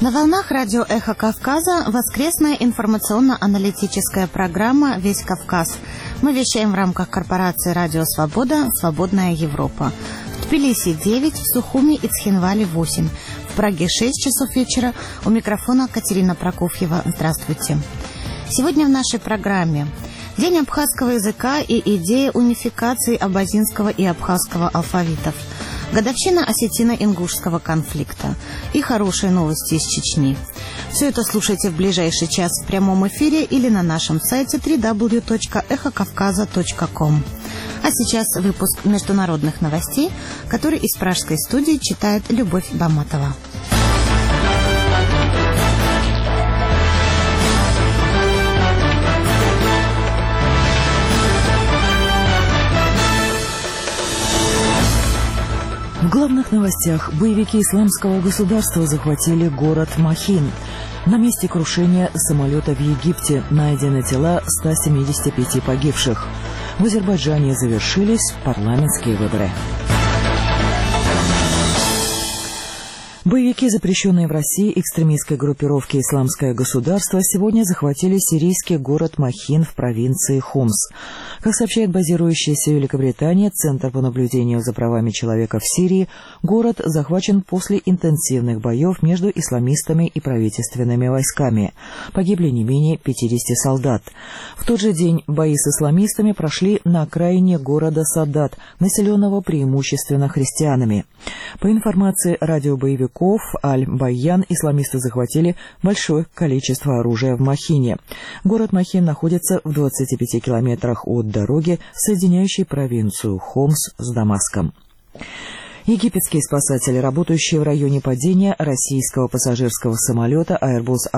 На волнах радио «Эхо Кавказа» воскресная информационно-аналитическая программа «Весь Кавказ». Мы вещаем в рамках корпорации «Радио Свобода. Свободная Европа». В Тбилиси 9, в Сухуми и Цхинвале 8. В Праге 6 часов вечера. У микрофона Катерина Прокофьева. Здравствуйте. Сегодня в нашей программе День абхазского языка и идея унификации абазинского и абхазского алфавитов. Годовщина осетино-ингушского конфликта и хорошие новости из Чечни. Все это слушайте в ближайший час в прямом эфире или на нашем сайте www.эхокавказа.ком. А сейчас выпуск международных новостей, который из пражской студии читает Любовь Баматова. В главных новостях боевики исламского государства захватили город Махин. На месте крушения самолета в Египте найдены тела 175 погибших. В Азербайджане завершились парламентские выборы. Боевики, запрещенные в России экстремистской группировки «Исламское государство», сегодня захватили сирийский город Махин в провинции Хомс. Как сообщает базирующаяся в Великобритании Центр по наблюдению за правами человека в Сирии, город захвачен после интенсивных боев между исламистами и правительственными войсками. Погибли не менее 50 солдат. В тот же день бои с исламистами прошли на окраине города Садат, населенного преимущественно христианами. По информации радиобоевиков Аль-Баян, исламисты захватили большое количество оружия в Махине. Город Махин находится в 25 километрах от дороги, соединяющей провинцию Хомс с Дамаском. Египетские спасатели, работающие в районе падения российского пассажирского самолета Airbus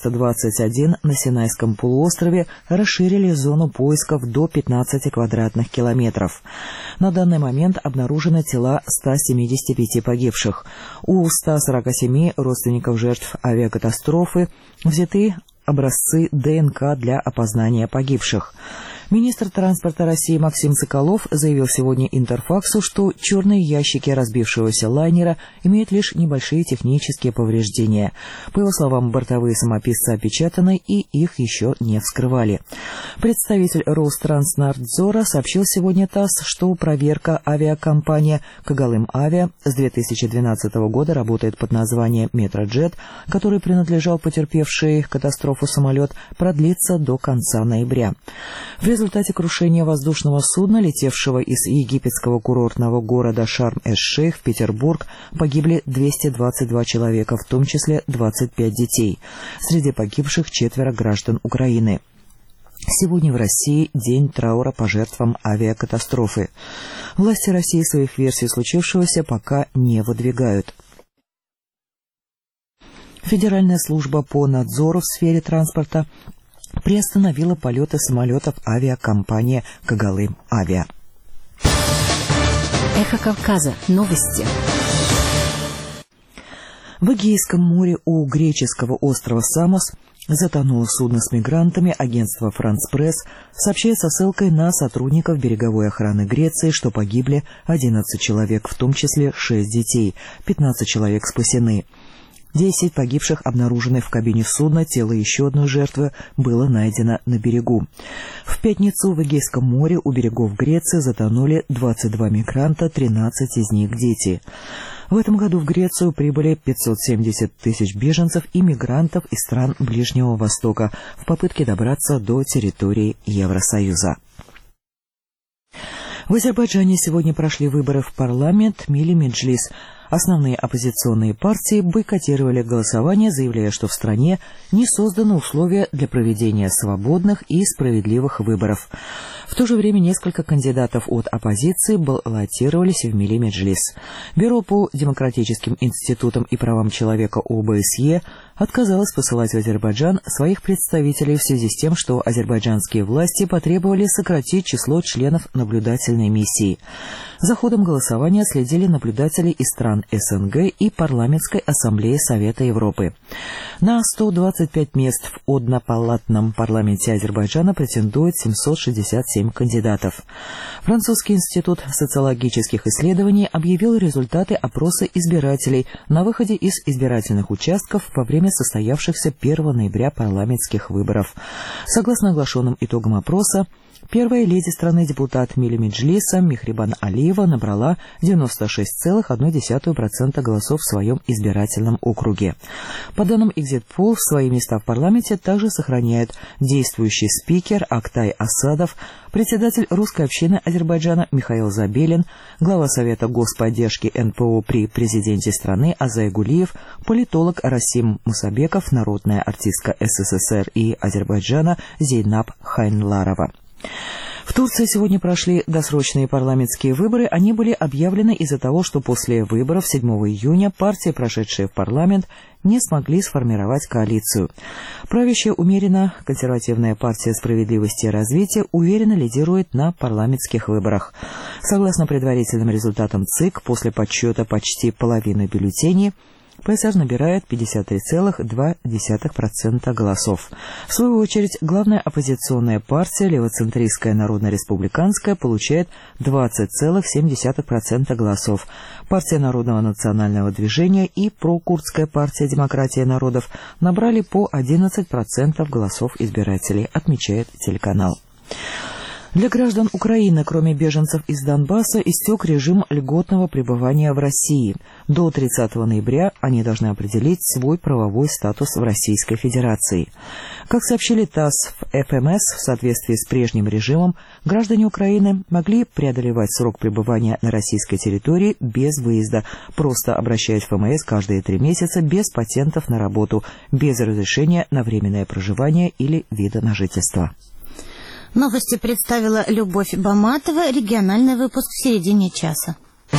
A321 на Синайском полуострове, расширили зону поисков до 15 квадратных километров. На данный момент обнаружены тела 175 погибших. У 147 родственников жертв авиакатастрофы взяты образцы ДНК для опознания погибших. Министр транспорта России Максим Соколов заявил сегодня Интерфаксу, что черные ящики разбившегося лайнера имеют лишь небольшие технические повреждения. По его словам, бортовые самописцы опечатаны и их еще не вскрывали. Представитель Ространснадзора сообщил сегодня ТАСС, что проверка авиакомпании «Когалым Авиа» с 2012 года работает под названием «Метроджет», который принадлежал потерпевшей катастрофу самолет, продлится до конца ноября. В результате крушения воздушного судна, летевшего из египетского курортного города Шарм-эш-Шейх в Петербург, погибли 222 человека, в том числе 25 детей. Среди погибших 4 граждан Украины. Сегодня в России день траура по жертвам авиакатастрофы. Власти России своих версий случившегося пока не выдвигают. Федеральная служба по надзору в сфере транспорта приостановила полеты самолетов авиакомпании «Когалым Авиа». Эхо Кавказа. Новости. В Эгейском море у греческого острова Самос затонуло судно с мигрантами. Агентство «Франс Пресс» сообщает со ссылкой на сотрудников береговой охраны Греции, что погибли 11 человек, в том числе 6 детей, 15 человек спасены. 10 погибших обнаружены в кабине судна, тело еще одной жертвы было найдено на берегу. В пятницу в Эгейском море у берегов Греции затонули 22 мигранта, 13 из них дети. В этом году в Грецию прибыли 570 тысяч беженцев и мигрантов из стран Ближнего Востока в попытке добраться до территории Евросоюза. В Азербайджане сегодня прошли выборы в парламент Милли Меджлис. Основные оппозиционные партии бойкотировали голосование, заявляя, что в стране не созданы условия для проведения свободных и справедливых выборов. В то же время несколько кандидатов от оппозиции баллотировались в Милли Меджлис. Бюро по демократическим институтам и правам человека ОБСЕ отказалась посылать в Азербайджан своих представителей в связи с тем, что азербайджанские власти потребовали сократить число членов наблюдательной миссии. За ходом голосования следили наблюдатели из стран СНГ и Парламентской ассамблеи Совета Европы. На 125 мест в однопалатном парламенте Азербайджана претендует 767 кандидатов. Французский институт социологических исследований объявил результаты опроса избирателей на выходе из избирательных участков во время состоявшихся 1 ноября парламентских выборов. Согласно оглашенным итогам опроса, первая леди страны депутат Милли Меджлиса Мехрибан Алиева набрала 96,1% голосов в своем избирательном округе. По данным Exit Poll, свои места в парламенте также сохраняют действующий спикер Актай Асадов, председатель русской общины Азербайджана Михаил Забелин, глава Совета господдержки НПО при президенте страны Азай Гулиев, политолог Расим Мусабеков, народная артистка СССР и Азербайджана Зейнаб Хайнларова. В Турции сегодня прошли досрочные парламентские выборы. Они были объявлены из-за того, что после выборов 7 июня партии, прошедшие в парламент, не смогли сформировать коалицию. Правящая умеренно консервативная партия справедливости и развития уверенно лидирует на парламентских выборах. Согласно предварительным результатам ЦИК, после подсчета почти половины бюллетеней, ПСР набирает 53,2% голосов. В свою очередь, главная оппозиционная партия, левоцентристская Народно-республиканская, получает 20,7% голосов. Партия Народного национального движения и прокурдская партия «Демократия народов» набрали по 11% голосов избирателей, отмечает телеканал. Для граждан Украины, кроме беженцев из Донбасса, истек режим льготного пребывания в России. До 30 ноября они должны определить свой правовой статус в Российской Федерации. Как сообщили ТАСС в ФМС, в соответствии с прежним режимом, граждане Украины могли преодолевать срок пребывания на российской территории без выезда, просто обращаясь в ФМС каждые 3 месяца без патентов на работу, без разрешения на временное проживание или вида на жительство. Новости представила Любовь Баматова. Региональный выпуск в середине часа.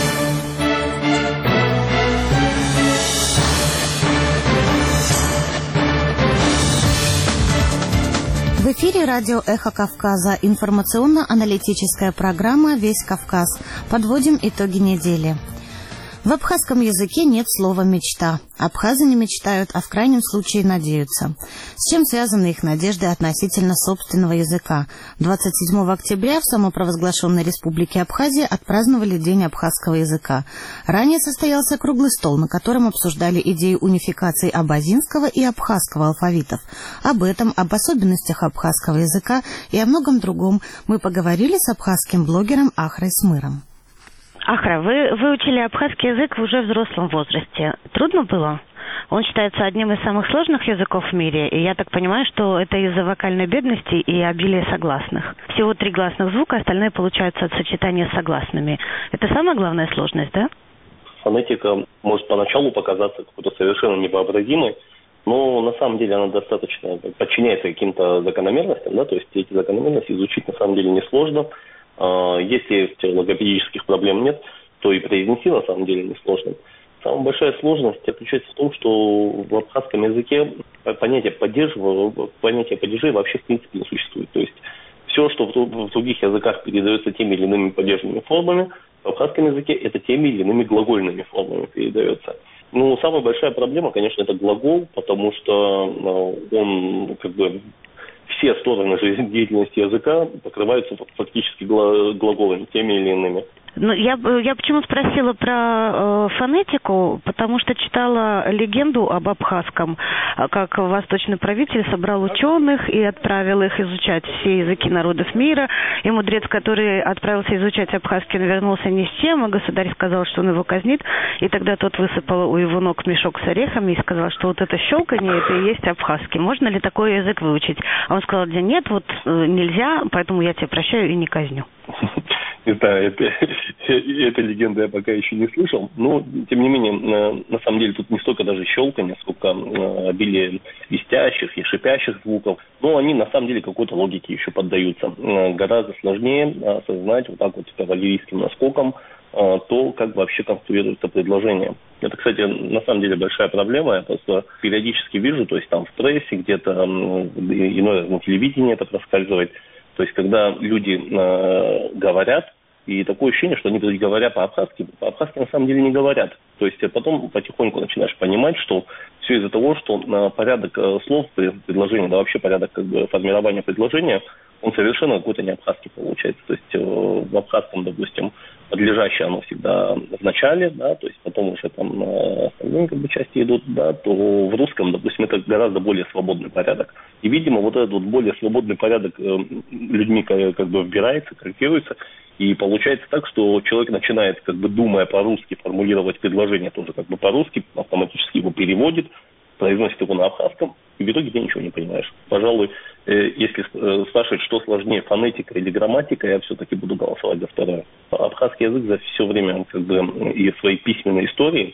В эфире радио «Эхо Кавказа». Информационно-аналитическая программа «Весь Кавказ». Подводим итоги недели. В абхазском языке нет слова «мечта». Абхазы не мечтают, а в крайнем случае надеются. С чем связаны их надежды относительно собственного языка? 27 октября в самопровозглашенной республике Абхазия отпраздновали День абхазского языка. Ранее состоялся круглый стол, на котором обсуждали идею унификации абазинского и абхазского алфавитов. Об этом, об особенностях абхазского языка и о многом другом мы поговорили с абхазским блогером Ахрой Смыром. Ахра, вы выучили абхазский язык в уже взрослом возрасте. Трудно было? Он считается одним из самых сложных языков в мире, и я так понимаю, что это из-за вокальной бедности и обилия согласных. Всего 3 гласных звука, остальные получаются от сочетания с согласными. Это самая главная сложность, да? Фонетика может поначалу показаться какой-то совершенно невообразимой, но на самом деле она достаточно подчиняется каким-то закономерностям, да, то есть эти закономерности изучить на самом деле несложно. Если логопедических проблем нет, то и произнести на самом деле несложно. Самая большая сложность заключается в том, что в абхазском языке понятие падежей вообще в принципе не существует. То есть все, что в других языках передается теми или иными падежными формами, в абхазском языке это теми или иными глагольными формами передается. Ну, самая большая проблема, конечно, это глагол, потому что он все стороны жизнедеятельности языка покрываются фактически глаголами, теми или иными. Ну, я почему спросила про фонетику, потому что читала легенду об абхазском, как восточный правитель собрал ученых и отправил их изучать все языки народов мира. И мудрец, который отправился изучать абхазский, вернулся ни с чем, а государь сказал, что он его казнит. И тогда тот высыпал у его ног мешок с орехами и сказал, что вот это щелканье, это и есть абхазский. Можно ли такой язык выучить? А он сказал, да нет, вот нельзя, поэтому я тебя прощаю и не казню. Да, этой легенды я пока еще не слышал. Но, тем не менее, на самом деле тут не столько даже щелканье, сколько обилие свистящих и шипящих звуков. Но они на самом деле какой-то логике еще поддаются. Гораздо сложнее осознать вот так вот кавалерийским наскоком то, как вообще конструируется предложение. Это, кстати, на самом деле большая проблема. Я просто периодически вижу, то есть там в прессе, где-то иной раз на телевидении это проскальзывает. То есть когда люди говорят, и такое ощущение, что они, говоря по-абхазски на самом деле не говорят. То есть потом потихоньку начинаешь понимать, что все из-за того, что порядок слов при предложении, да вообще порядок формирования предложения, он совершенно какой-то не абхазский получается. То есть в абхазском, допустим, подлежащее оно всегда в начале, да, то есть потом уже там остальные части идут, да, то в русском, допустим, это гораздо более свободный порядок. И, видимо, вот этот вот более свободный порядок людьми вбирается, корректируется, и получается так, что человек начинает, думая по-русски, формулировать предложение тоже по-русски, автоматически его переводит, произносит его на абхазском, и в итоге ты ничего не понимаешь. Пожалуй, если спрашивать, что сложнее, фонетика или грамматика, я все-таки буду голосовать за второе. Абхазский язык за все время и своей письменной истории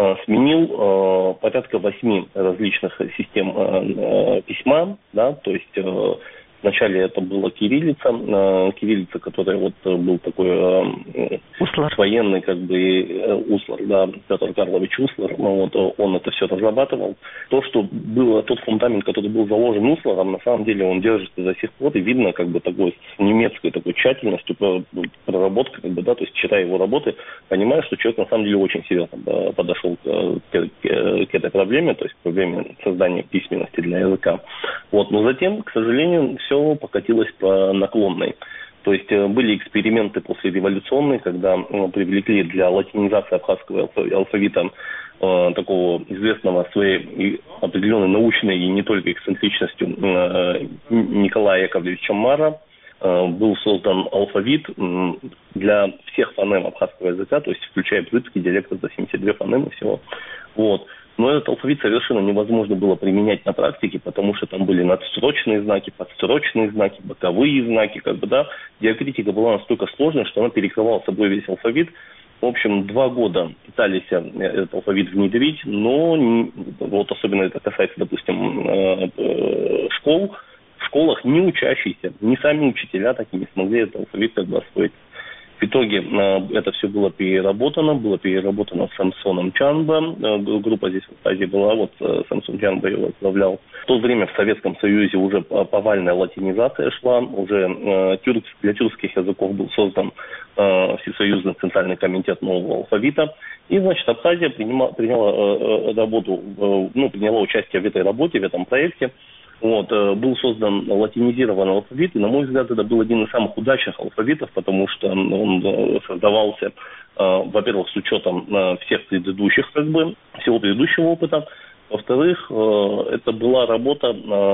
сменил порядка 8 различных систем письма, да, то есть вначале это была кириллица, которая был такой военный, Услар, да, Петр Карлович Услар, он это все разрабатывал. То, что было, тот фундамент, который был заложен Усларом, на самом деле он держится до сих пор, и видно, такой с немецкой такой тщательностью проработка, да, то есть читая его работы, понимаешь, что человек на самом деле очень серьезно подошел к этой проблеме, то есть к проблеме создания письменности для языка. Но затем, к сожалению, все покатилось по наклонной. То есть были эксперименты послереволюционные, когда привлекли для латинизации абхазского алфавита такого известного своей определенной научной и не только эксцентричностью Николая Яковлевича Мара. Был создан алфавит для всех фонем абхазского языка, то есть включая бзыбский диалект, за 72 фонемы всего. Но этот алфавит совершенно невозможно было применять на практике, потому что там были надстрочные знаки, подстрочные знаки, боковые знаки, диакритика была настолько сложной, что она перекрывала собой весь алфавит. В общем, 2 года пытались этот алфавит внедрить, но особенно это касается, допустим, школ. В школах ни учащиеся, ни сами учителя так и не смогли этот алфавит освоить. В итоге это все было переработано Самсоном Чанбо. Группа здесь в Азии была, Самсон Чанбо его возглавлял. В то время в Советском Союзе уже повальная латинизация шла, уже для тюркских языков был создан Всесоюзный центральный комитет нового алфавита. И, Абхазия приняла участие в этой работе, в этом проекте. Был создан латинизированный алфавит, и, на мой взгляд, это был один из самых удачных алфавитов, потому что он создавался, во-первых, с учетом всех предыдущих, всего предыдущего опыта. Во-вторых, это была работа,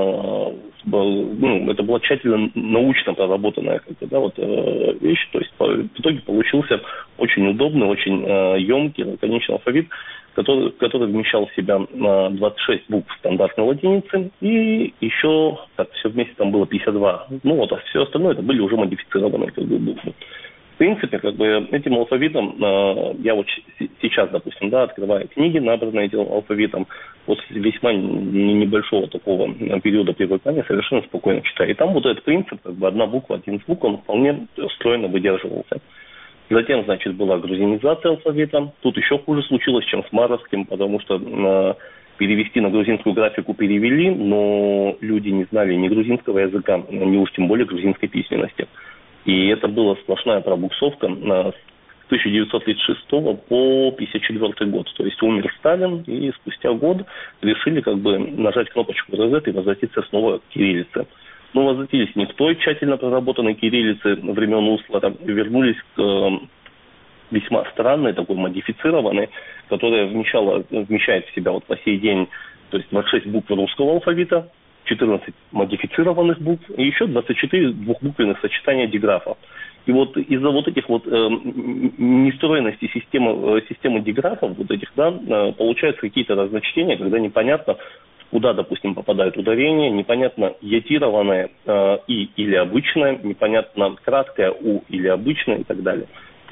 это была тщательно научно проработанная вещь. То есть в итоге получился очень удобный, очень емкий, лаконичный алфавит, который вмещал в себя 26 букв стандартной латиницы, и еще, все вместе там было 52. А все остальное это были уже модифицированные буквы. В принципе, этим алфавитом, я сейчас, допустим, открываю книги, набранные этим алфавитом, после весьма небольшого такого периода привыкания совершенно спокойно читаю. И там этот принцип, одна буква, один звук, он вполне стройно выдерживался. Затем, была грузинизация алфавита. Тут еще хуже случилось, чем с Маровским, потому что перевести на грузинскую графику перевели, но люди не знали ни грузинского языка, ни уж тем более грузинской письменности. И это была сплошная пробуксовка с 1936 по 1954 год. То есть умер Сталин, и спустя год решили нажать кнопочку «Резет» и возвратиться снова к кириллице. Но возвратились не к той тщательно проработанной кириллице времен Услара, вернулись к весьма странной, такой модифицированной, которая вмещает в себя по сей день, то есть 26 букв русского алфавита, 14 модифицированных букв и еще 24 двухбуквенных сочетания диграфа. И из-за этих нестроенности системы диграфов, получаются какие-то разночтения, когда непонятно, куда, допустим, попадает ударение, непонятно йотированное и или обычное, непонятно краткое у или обычное и так далее.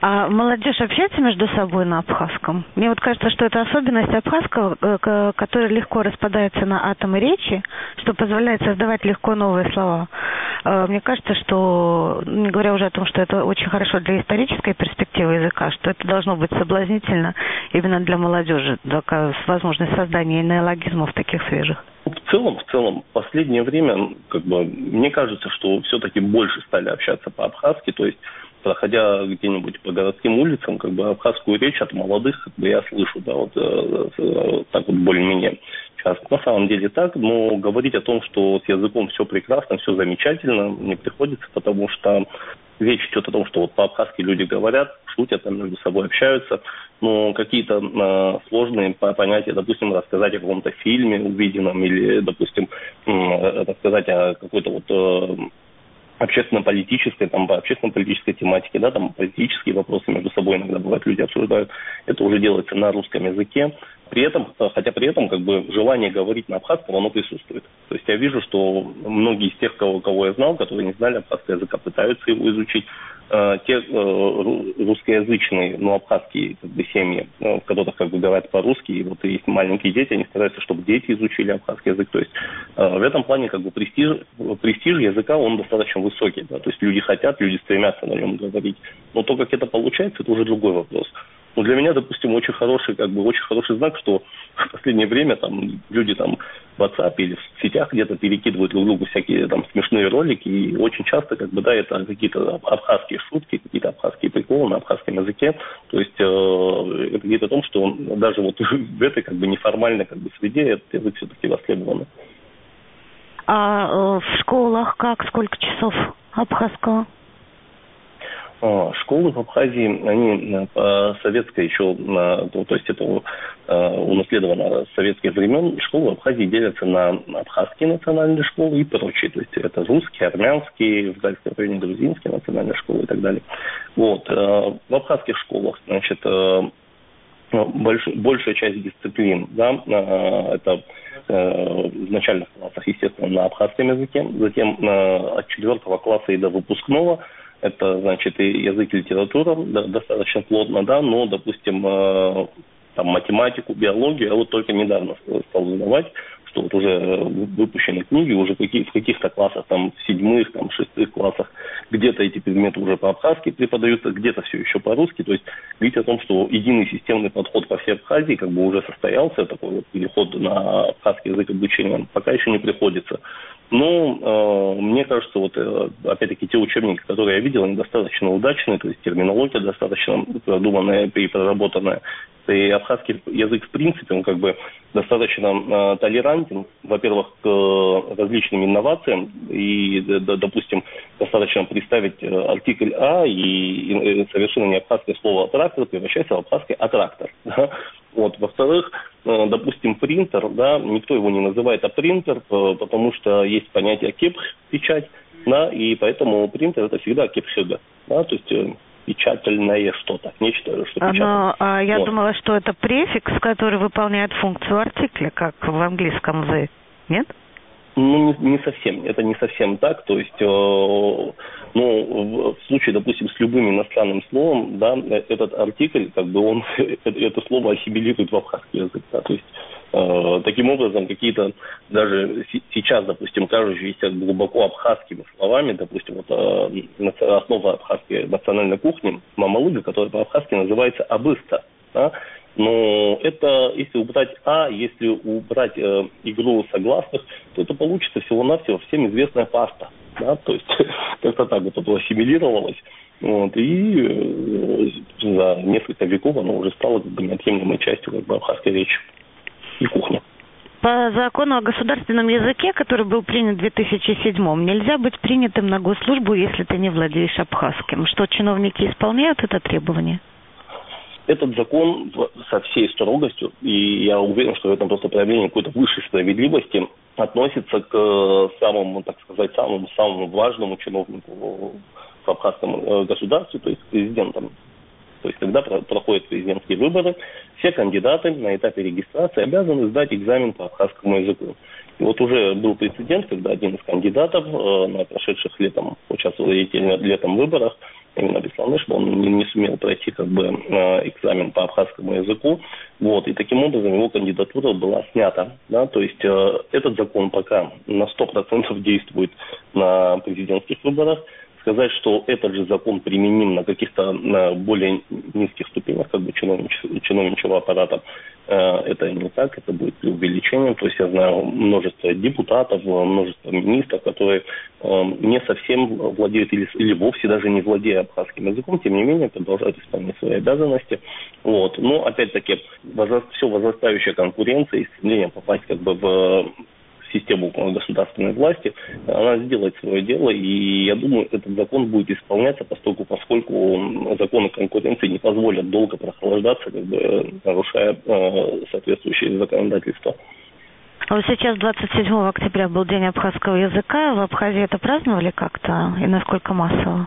А молодежь общается между собой на абхазском? Мне вот кажется, что это особенность абхазского, которая легко распадается на атомы речи, что позволяет создавать легко новые слова. Мне кажется, что, не говоря уже о том, что это очень хорошо для исторической перспективы языка, что это должно быть соблазнительно именно для молодежи, возможность создания неологизмов таких свежих. В целом, в последнее время, мне кажется, что все-таки больше стали общаться по-абхазски, то есть, проходя где-нибудь по городским улицам, абхазскую речь от молодых, я слышу, так вот более-менее часто. На самом деле так, но говорить о том, что с языком все прекрасно, все замечательно, не приходится, потому что речь идет о том, что по-абхазски люди говорят, шутят, между собой общаются, но какие-то сложные понятия, допустим, рассказать о каком-то фильме увиденном или, допустим, рассказать о какой-то общественно-политической, по общественно-политической тематике, политические вопросы между собой иногда бывает, люди обсуждают. Это уже делается на русском языке. Хотя при этом желание говорить на абхазском, оно присутствует. То есть я вижу, что многие из тех, кого я знал, которые не знали абхазского языка, пытаются его изучить. Те русскоязычные, абхазские семьи, в которых говорят по-русски, и есть маленькие дети, они стараются, чтобы дети изучили абхазский язык. То есть в этом плане престиж языка, он достаточно высокий. То есть люди хотят, люди стремятся на нем говорить. Но то, как это получается, это уже другой вопрос. Но для меня, допустим, очень хороший знак, что в последнее время люди в WhatsApp или в сетях где-то перекидывают друг другу всякие смешные ролики, и очень часто это какие-то абхазские шутки, какие-то абхазские приколы на абхазском языке. То есть это говорит о том, что даже в этой неформальной среде этот язык все-таки востребован. А в школах сколько часов абхазского? Школы в Абхазии, они по советской еще, то есть это унаследовано с советских времен, школы в Абхазии делятся на абхазские национальные школы и прочие. То есть это русские, армянские, в Дальском районе грузинские национальные школы и так далее. В абхазских школах, большая часть дисциплин, это в начальных классах, естественно, на абхазском языке, затем от 4 класса и до выпускного это, и язык, и литература, достаточно плотно, но, допустим, математику, биологию я только недавно стал задавать, что уже выпущены книги, уже в каких-то классах, в 7-х, 6-х классах, где-то эти предметы уже по-абхазски преподаются, где-то все еще по-русски. То есть говорить о том, что единый системный подход по всей Абхазии уже состоялся, такой переход на абхазский язык обучения, пока еще не приходится. Но мне кажется, опять-таки, те учебники, которые я видел, они достаточно удачные, то есть терминология достаточно продуманная и проработанная. И абхазский язык, в принципе, он достаточно толерантен, во-первых, к различным инновациям, и, допустим, достаточно представить артикль «а», и совершенно не абхазское слово «трактор» превращается в абхазский «атрактор». Да? Во-вторых, допустим, принтер, никто его не называет принтер, потому что есть понятие кепх, печать, и поэтому принтер это всегда кепхега, то есть печатальное что-то, нечто, что печатает. Я думала, что это префикс, который выполняет функцию артикля, как в английском «the», нет? Не совсем. Это не совсем так. То есть, в случае, допустим, с любым иностранным словом, этот артикль, это слово ассимилирует в абхазский язык. То есть, таким образом, какие-то даже сейчас, допустим, кажущиеся глубоко абхазскими словами, допустим, основа абхазской национальной кухни, мамалыга, которая по-абхазски называется абыста, но это, если убрать если убрать игру согласных, то это получится всего-навсего всем известная паста. То есть как-то так это ассимилировалось. И за несколько веков оно уже стало неотъемлемой частью абхазской речи и кухни. По закону о государственном языке, который был принят в 2007-м, нельзя быть принятым на госслужбу, если ты не владеешь абхазским. Что, чиновники исполняют это требование? Этот закон со всей строгостью, и я уверен, что в этом просто проявление какой-то высшей справедливости, относится к самому важному чиновнику в абхазском государстве, то есть президентам. То есть, когда проходят президентские выборы, все кандидаты на этапе регистрации обязаны сдать экзамен по абхазскому языку. И уже был прецедент, когда один из кандидатов на прошедших участвовал летом выборах, именно Бесланы, что он не сумел пройти как бы экзамен по абхазскому языку. Вот, и таким образом его кандидатура была снята. Да? То есть этот закон пока на 100% действует на президентских выборах. Сказать, что этот же закон применим на каких-то более низких ступенях как бы чиновничьего аппарата, это не так, это будет преувеличением. То есть я знаю множество депутатов, множество министров, которые не совсем владеют или вовсе даже не владея абхазским языком, тем не менее продолжают исполнять свои обязанности. Вот. Но опять-таки все возрастающая конкуренция и стремление попасть как бы в систему государственной власти, она сделает свое дело, и я думаю, этот закон будет исполняться, поскольку законы конкуренции не позволят долго прохлаждаться, как бы нарушая соответствующее законодательство. Вот сейчас 27 октября был День абхазского языка. В Абхазии это праздновали как-то и насколько массово?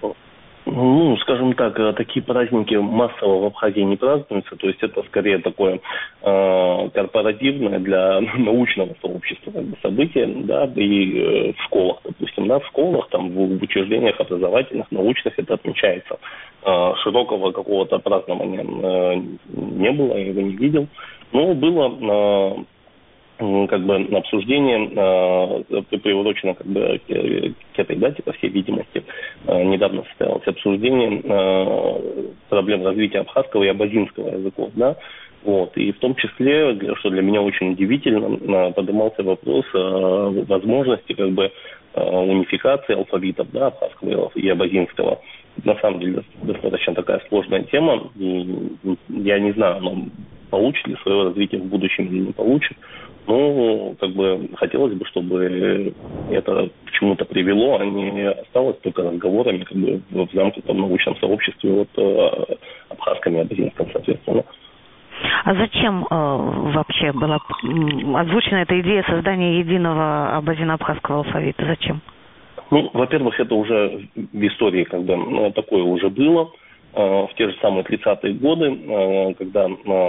Ну, скажем так, такие праздники массово в Абхазии не празднуются, то есть это скорее такое корпоративное для научного сообщества как бы, событие, да, и в школах, допустим, да, в школах, там, в учреждениях образовательных, научных это отмечается. Широкого какого-то празднования не было, я его не видел, но было как бы обсуждение приурочено как бы к этой дате, по всей видимости. Недавно состоялось обсуждение проблем развития абхазского и абазинского языков, да. Вот. И в том числе, что для меня очень удивительно, поднимался вопрос возможности как бы унификации алфавитов, да, абхазского и абазинского. На самом деле достаточно такая сложная тема. И я не знаю, получит ли свое развитие в будущем или не получит. Ну, как бы хотелось бы, чтобы это к чему-то привело, а не осталось только разговорами как бы в замкнутом научном сообществе вот абхазском и абазинском, соответственно. А зачем вообще была озвучена эта идея создания единого абазино-абхазского алфавита? Зачем? Ну, во-первых, это уже в истории как бы такое уже было в те же самые 30-е годы, когда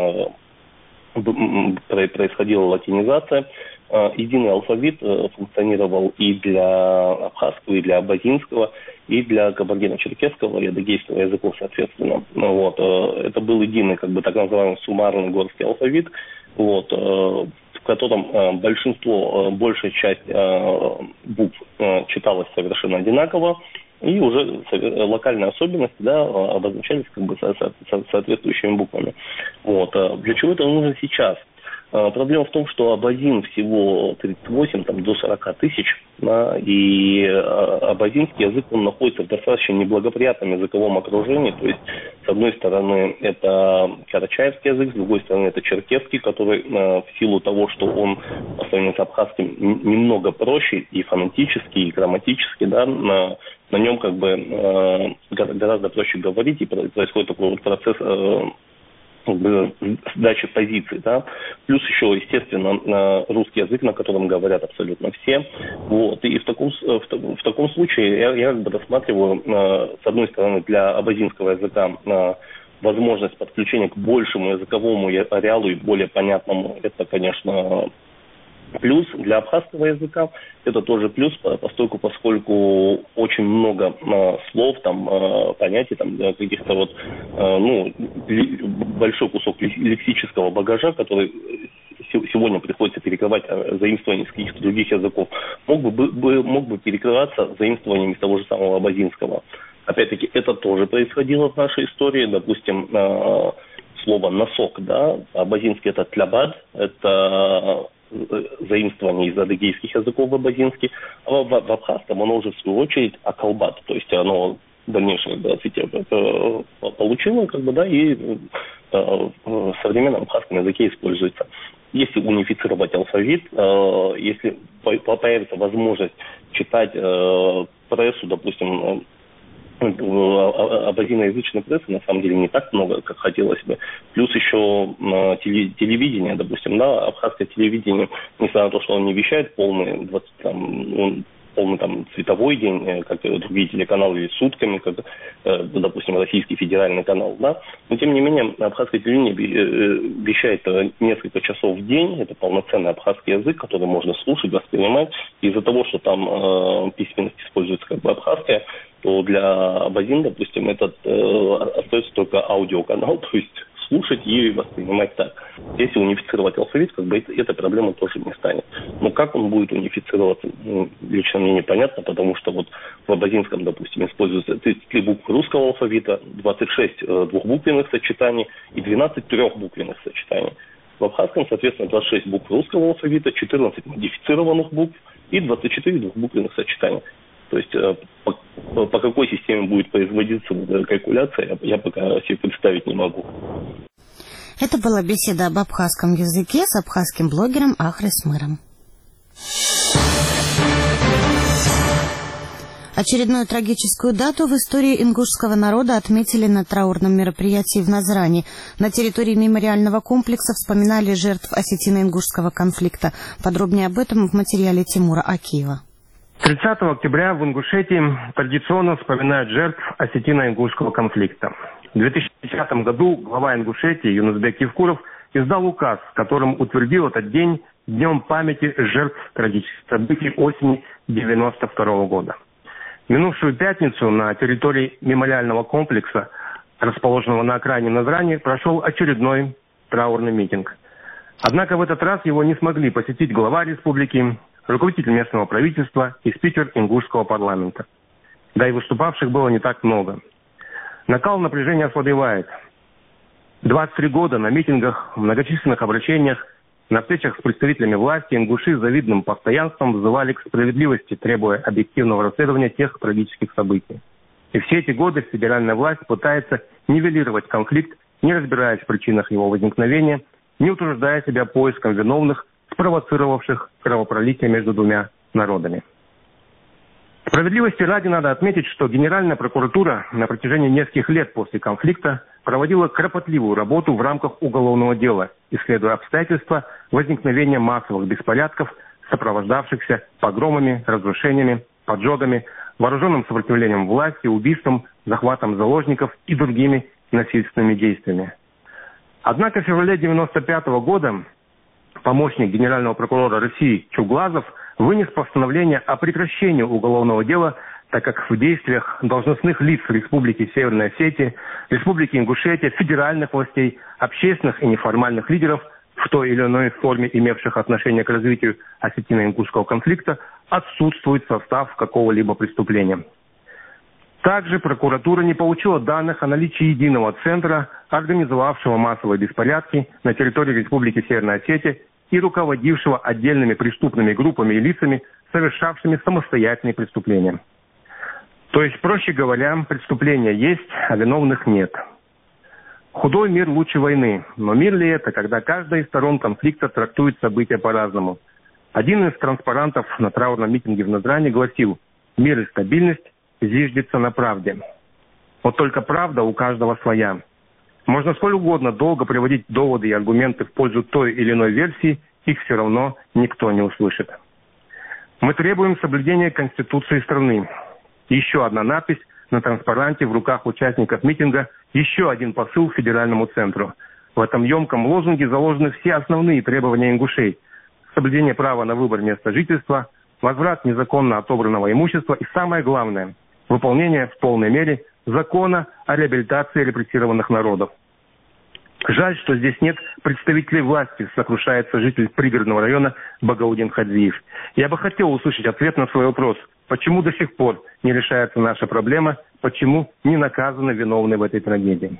происходила латинизация. Единый алфавит функционировал и для абхазского, и для абазинского, и для кабардино-черкесского и адыгейского языков, соответственно. Вот. Это был единый, как бы, так называемый суммарный горский алфавит, вот, в котором большая часть букв читалась совершенно одинаково, и уже локальные особенности, да, обозначались как бы соответствующими буквами. Вот. Для чего это нужно сейчас? Проблема в том, что абазин всего 38 до 40 тысяч, да, и абазинский язык, он находится в достаточно неблагоприятном языковом окружении. То есть, с одной стороны, это карачаевский язык, с другой стороны, это черкесский, который в силу того, что он по сравнению с абхазским немного проще и фонетически, и грамматически, да, на нем как бы гораздо проще говорить, и происходит такой вот процесс как бы сдачи позиций, да. Плюс еще, естественно, русский язык, на котором говорят абсолютно все. Вот. И в таком случае я как бы рассматриваю, с одной стороны, для абазинского языка возможность подключения к большему языковому ареалу и более понятному, это, конечно, плюс. Для абхазского языка это тоже плюс, поскольку очень много слов, там, понятий, там, каких-то вот, большой кусок лексического багажа, который сегодня приходится перекрывать заимствованием из каких-то других языков, мог бы перекрываться заимствованием из того же самого абазинского. Опять-таки, это тоже происходило в нашей истории. Допустим, слово «носок», да, абазинский это «тлябад», это заимствование из адыгейских языков в абазинский, а в абхазском оно уже в свою очередь акалбат, то есть оно дальнейшее развитие получило, как бы, да, и в современном абхазском языке используется. Если унифицировать алфавит, если появится возможность читать прессу, допустим, абазиноязычной прессы на самом деле не так много, как хотелось бы. Плюс еще телевидение, допустим, да, абхазское телевидение, несмотря на то, что он не вещает полный цветовой день, как другие телеканалы, или сутками, как, допустим, российский федеральный канал, да, но тем не менее абхазское телевидение вещает несколько часов в день, это полноценный абхазский язык, который можно слушать, воспринимать. Из-за того, что там письменность используется как бы абхазская, то для Абазин, допустим, этот остается только аудиоканал, то есть слушать и воспринимать так. Если унифицировать алфавит, как бы эта проблема тоже не станет. Но как он будет унифицироваться, лично мне непонятно, потому что вот в абазинском, допустим, используется 33 буквы русского алфавита, 26 двухбуквенных сочетаний и 12 трехбуквенных сочетаний. В абхазском, соответственно, 26 букв русского алфавита, 14 модифицированных букв и 24 двухбуквенных сочетания. То есть по какой системе будет производиться калькуляция, я пока себе представить не могу. Это была беседа об абхазском языке с абхазским блогером Ахрис Мыром. Очередную трагическую дату в истории ингушского народа отметили на траурном мероприятии в Назрани. На территории мемориального комплекса вспоминали жертв осетино-ингушского конфликта. Подробнее об этом в материале Тимура Акиева. 30 октября в Ингушетии традиционно вспоминают жертв осетино-ингушского конфликта. В 2010 году глава Ингушетии Юнусбек Евкуров издал указ, которым утвердил этот день Днем памяти жертв трагических событий осени 1992 года. В минувшую пятницу на территории мемориального комплекса, расположенного на окраине Назрани, прошел очередной траурный митинг. Однако в этот раз его не смогли посетить глава республики, руководитель местного правительства и спикер ингушского парламента. Да и выступавших было не так много. Накал напряжения ослабевает. 23 года на митингах, в многочисленных обращениях, на встречах с представителями власти ингуши с завидным постоянством взывали к справедливости, требуя объективного расследования тех трагических событий. И все эти годы федеральная власть пытается нивелировать конфликт, не разбираясь в причинах его возникновения, не утруждая себя поиском виновных, спровоцировавших кровопролитие между двумя народами. Справедливости ради надо отметить, что Генеральная прокуратура на протяжении нескольких лет после конфликта проводила кропотливую работу в рамках уголовного дела, исследуя обстоятельства возникновения массовых беспорядков, сопровождавшихся погромами, разрушениями, поджогами, вооруженным сопротивлением власти, убийством, захватом заложников и другими насильственными действиями. Однако в феврале 1995 года помощник генерального прокурора России Чуглазов вынес постановление о прекращении уголовного дела, так как в действиях должностных лиц Республики Северная Осетия, Республики Ингушетия, федеральных властей, общественных и неформальных лидеров, в той или иной форме имевших отношение к развитию осетино-ингушского конфликта, отсутствует состав какого-либо преступления. Также прокуратура не получила данных о наличии единого центра, организовавшего массовые беспорядки на территории Республики Северная Осетия и руководившего отдельными преступными группами и лицами, совершавшими самостоятельные преступления. То есть, проще говоря, преступления есть, а виновных нет. Худой мир лучше войны. Но мир ли это, когда каждая из сторон конфликта трактует события по-разному? Один из транспарантов на траурном митинге в Назрани гласил: «Мир и стабильность зиждется на правде». Вот только правда у каждого своя. Можно сколь угодно долго приводить доводы и аргументы в пользу той или иной версии, их все равно никто не услышит. Мы требуем соблюдения Конституции страны. Еще одна надпись на транспаранте в руках участников митинга, еще один посыл федеральному центру. В этом емком лозунге заложены все основные требования ингушей: соблюдение права на выбор места жительства, возврат незаконно отобранного имущества и, самое главное, выполнение в полной мере закона о реабилитации репрессированных народов. Жаль, что здесь нет представителей власти, сокрушается житель пригородного района Багаудин Хадзиев. Я бы хотел услышать ответ на свой вопрос: почему до сих пор не решается наша проблема, почему не наказаны виновные в этой трагедии?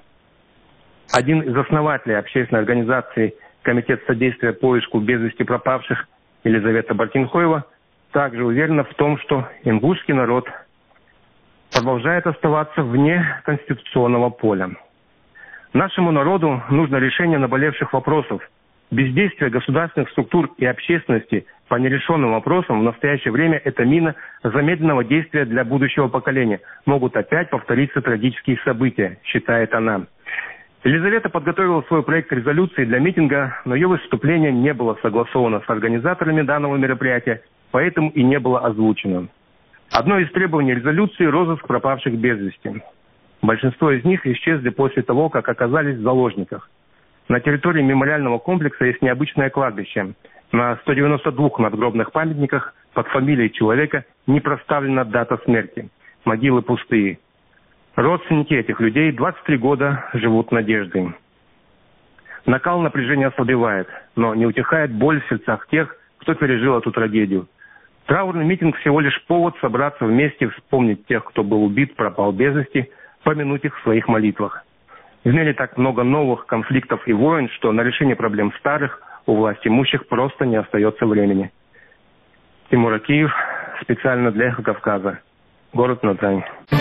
Один из основателей общественной организации «Комитет содействия поиску без вести пропавших» Елизавета Бартинхоева также уверена в том, что ингушский народ продолжает оставаться вне конституционного поля. Нашему народу нужно решение наболевших вопросов. Бездействие государственных структур и общественности по нерешенным вопросам в настоящее время – это мина замедленного действия для будущего поколения. Могут опять повториться трагические события, считает она. Елизавета подготовила свой проект резолюции для митинга, но ее выступление не было согласовано с организаторами данного мероприятия, поэтому и не было озвучено. Одно из требований резолюции – розыск пропавших без вести. Большинство из них исчезли после того, как оказались в заложниках. На территории мемориального комплекса есть необычное кладбище. На 192 надгробных памятниках под фамилией человека не проставлена дата смерти. могилы пустые. Родственники этих людей 23 года живут надеждой. Накал напряжения ослабевает, но не утихает боль в сердцах тех, кто пережил эту трагедию. Траурный митинг всего лишь повод собраться вместе, вспомнить тех, кто был убит, пропал без вести, помянуть их в своих молитвах. В мире так много новых конфликтов и войн, что на решение проблем старых у власть имущих просто не остается времени. Тимур Акиев, специально для «Эхо Кавказа», город Назрань.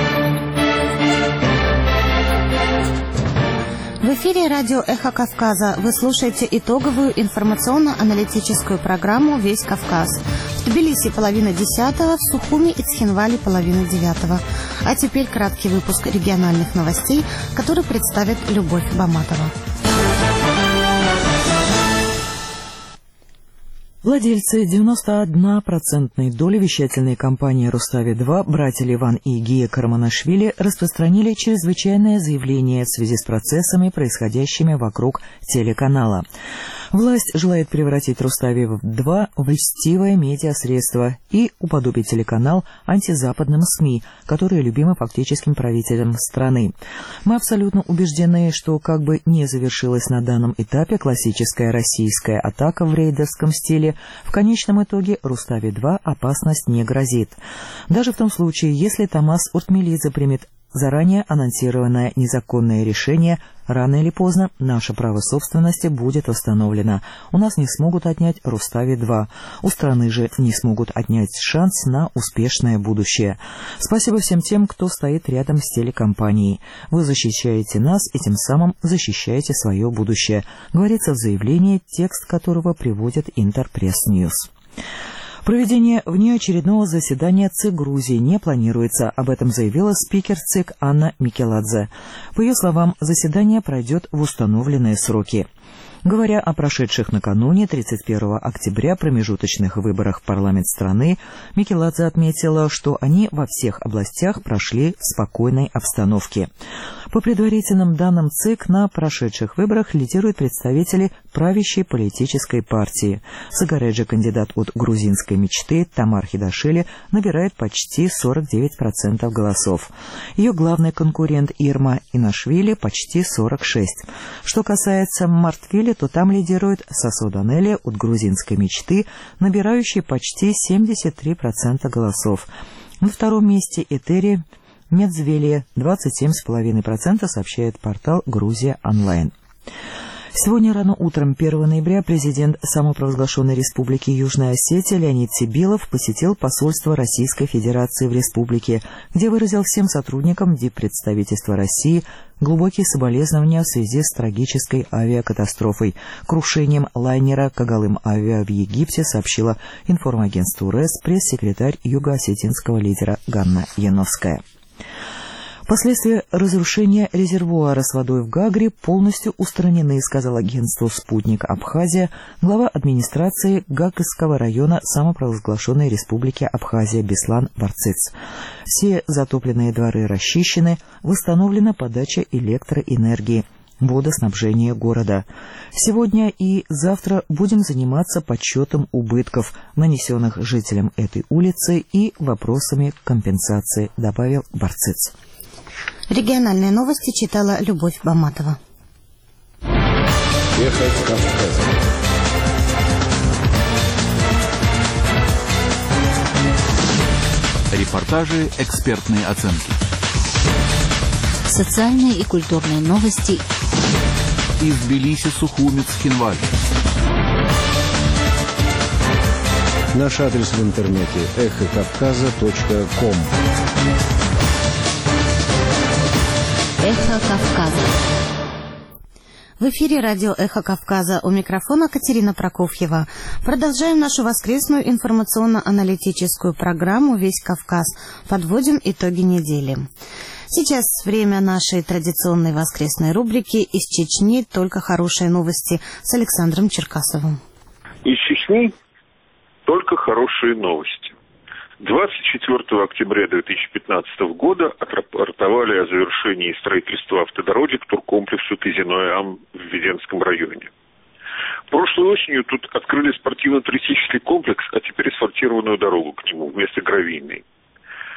В эфире радио «Эхо Кавказа». Вы слушаете итоговую информационно-аналитическую программу «Весь Кавказ». В Тбилиси 9:30, в Сухуми и Цхинвале 8:30. А теперь краткий выпуск региональных новостей, который представит Любовь Баматова. Владельцы 91% доли вещательной компании «Рустави-2» братья Ливан и Гия Караманашвили распространили чрезвычайное заявление в связи с процессами, происходящими вокруг телеканала. Власть желает превратить «Рустави-2» в льстивое медиасредство и уподобить телеканал антизападным СМИ, которые любимы фактическим правителем страны. Мы абсолютно убеждены, что как бы ни завершилась на данном этапе классическая российская атака в рейдерском стиле, в конечном итоге «Рустави-2» опасность не грозит. Даже в том случае, если Томас Уртмелидзе примет заранее анонсированное незаконное решение, рано или поздно наше право собственности будет восстановлено. У нас не смогут отнять «Рустави-2». У страны же не смогут отнять шанс на успешное будущее. Спасибо всем тем, кто стоит рядом с телекомпанией. Вы защищаете нас и тем самым защищаете свое будущее, говорится в заявлении, текст которого приводит Интерпресс-Ньюс. Проведение внеочередного заседания ЦИК Грузии не планируется, об этом заявила спикер ЦИК Анна Микеладзе. По ее словам, заседание пройдет в установленные сроки. Говоря о прошедших накануне 31 октября промежуточных выборах в парламент страны, Микеладзе отметила, что они во всех областях прошли в спокойной обстановке. По предварительным данным ЦИК, на прошедших выборах лидируют представители правящей политической партии. Сагареджи, кандидат от грузинской мечты, Тамар Хидашвили, набирает почти 49% голосов. Ее главный конкурент Ирма Инашвили почти 46%. Что касается Мартвили, то там лидирует Сасо Данели от грузинской мечты, набирающий почти 73% голосов. На втором месте Этери Медзвелия 27,5%, сообщает портал «Грузия онлайн». Сегодня рано утром, 1 ноября, президент самопровозглашенной республики Южная Осетия Леонид Сибилов посетил посольство Российской Федерации в республике, где выразил всем сотрудникам диппредставительства России глубокие соболезнования в связи с трагической авиакатастрофой. Крушением лайнера «Когалым Авиа» в Египте сообщила информагентству РЭС пресс-секретарь юго-осетинского лидера Ганна Яновская. Последствия разрушения резервуара с водой в Гагре полностью устранены, сказал агентству «Спутник Абхазия» глава администрации Гагрского района самопровозглашенной республики Абхазия Беслан Барциц. Все затопленные дворы расчищены, восстановлена подача электроэнергии, водоснабжение города. Сегодня и завтра будем заниматься подсчетом убытков, нанесенных жителям этой улицы, и вопросами компенсации, добавил Барциц. Региональные новости читала Любовь Баматова. Эхо Кавказа. Репортажи, экспертные оценки. Социальные и культурные новости. Из Тбилиси, Сухуми, Цхинвали. Наш адрес в интернете эхокавказа.ком. Эхо Кавказа. В эфире радио «Эхо Кавказа», у микрофона Катерина Прокофьева. Продолжаем нашу воскресную информационно-аналитическую программу «Весь Кавказ». Подводим итоги недели. Сейчас время нашей традиционной воскресной рубрики «Из Чечни только хорошие новости» с Александром Черкасовым. Из Чечни только хорошие новости. 24 октября 2015 года отрапортовали о завершении строительства автодороги к туркомплексу Тызиной-Ам в Веденском районе. Прошлой осенью тут открыли спортивно-туристический комплекс, а теперь асфальтированную дорогу к нему вместо гравийной.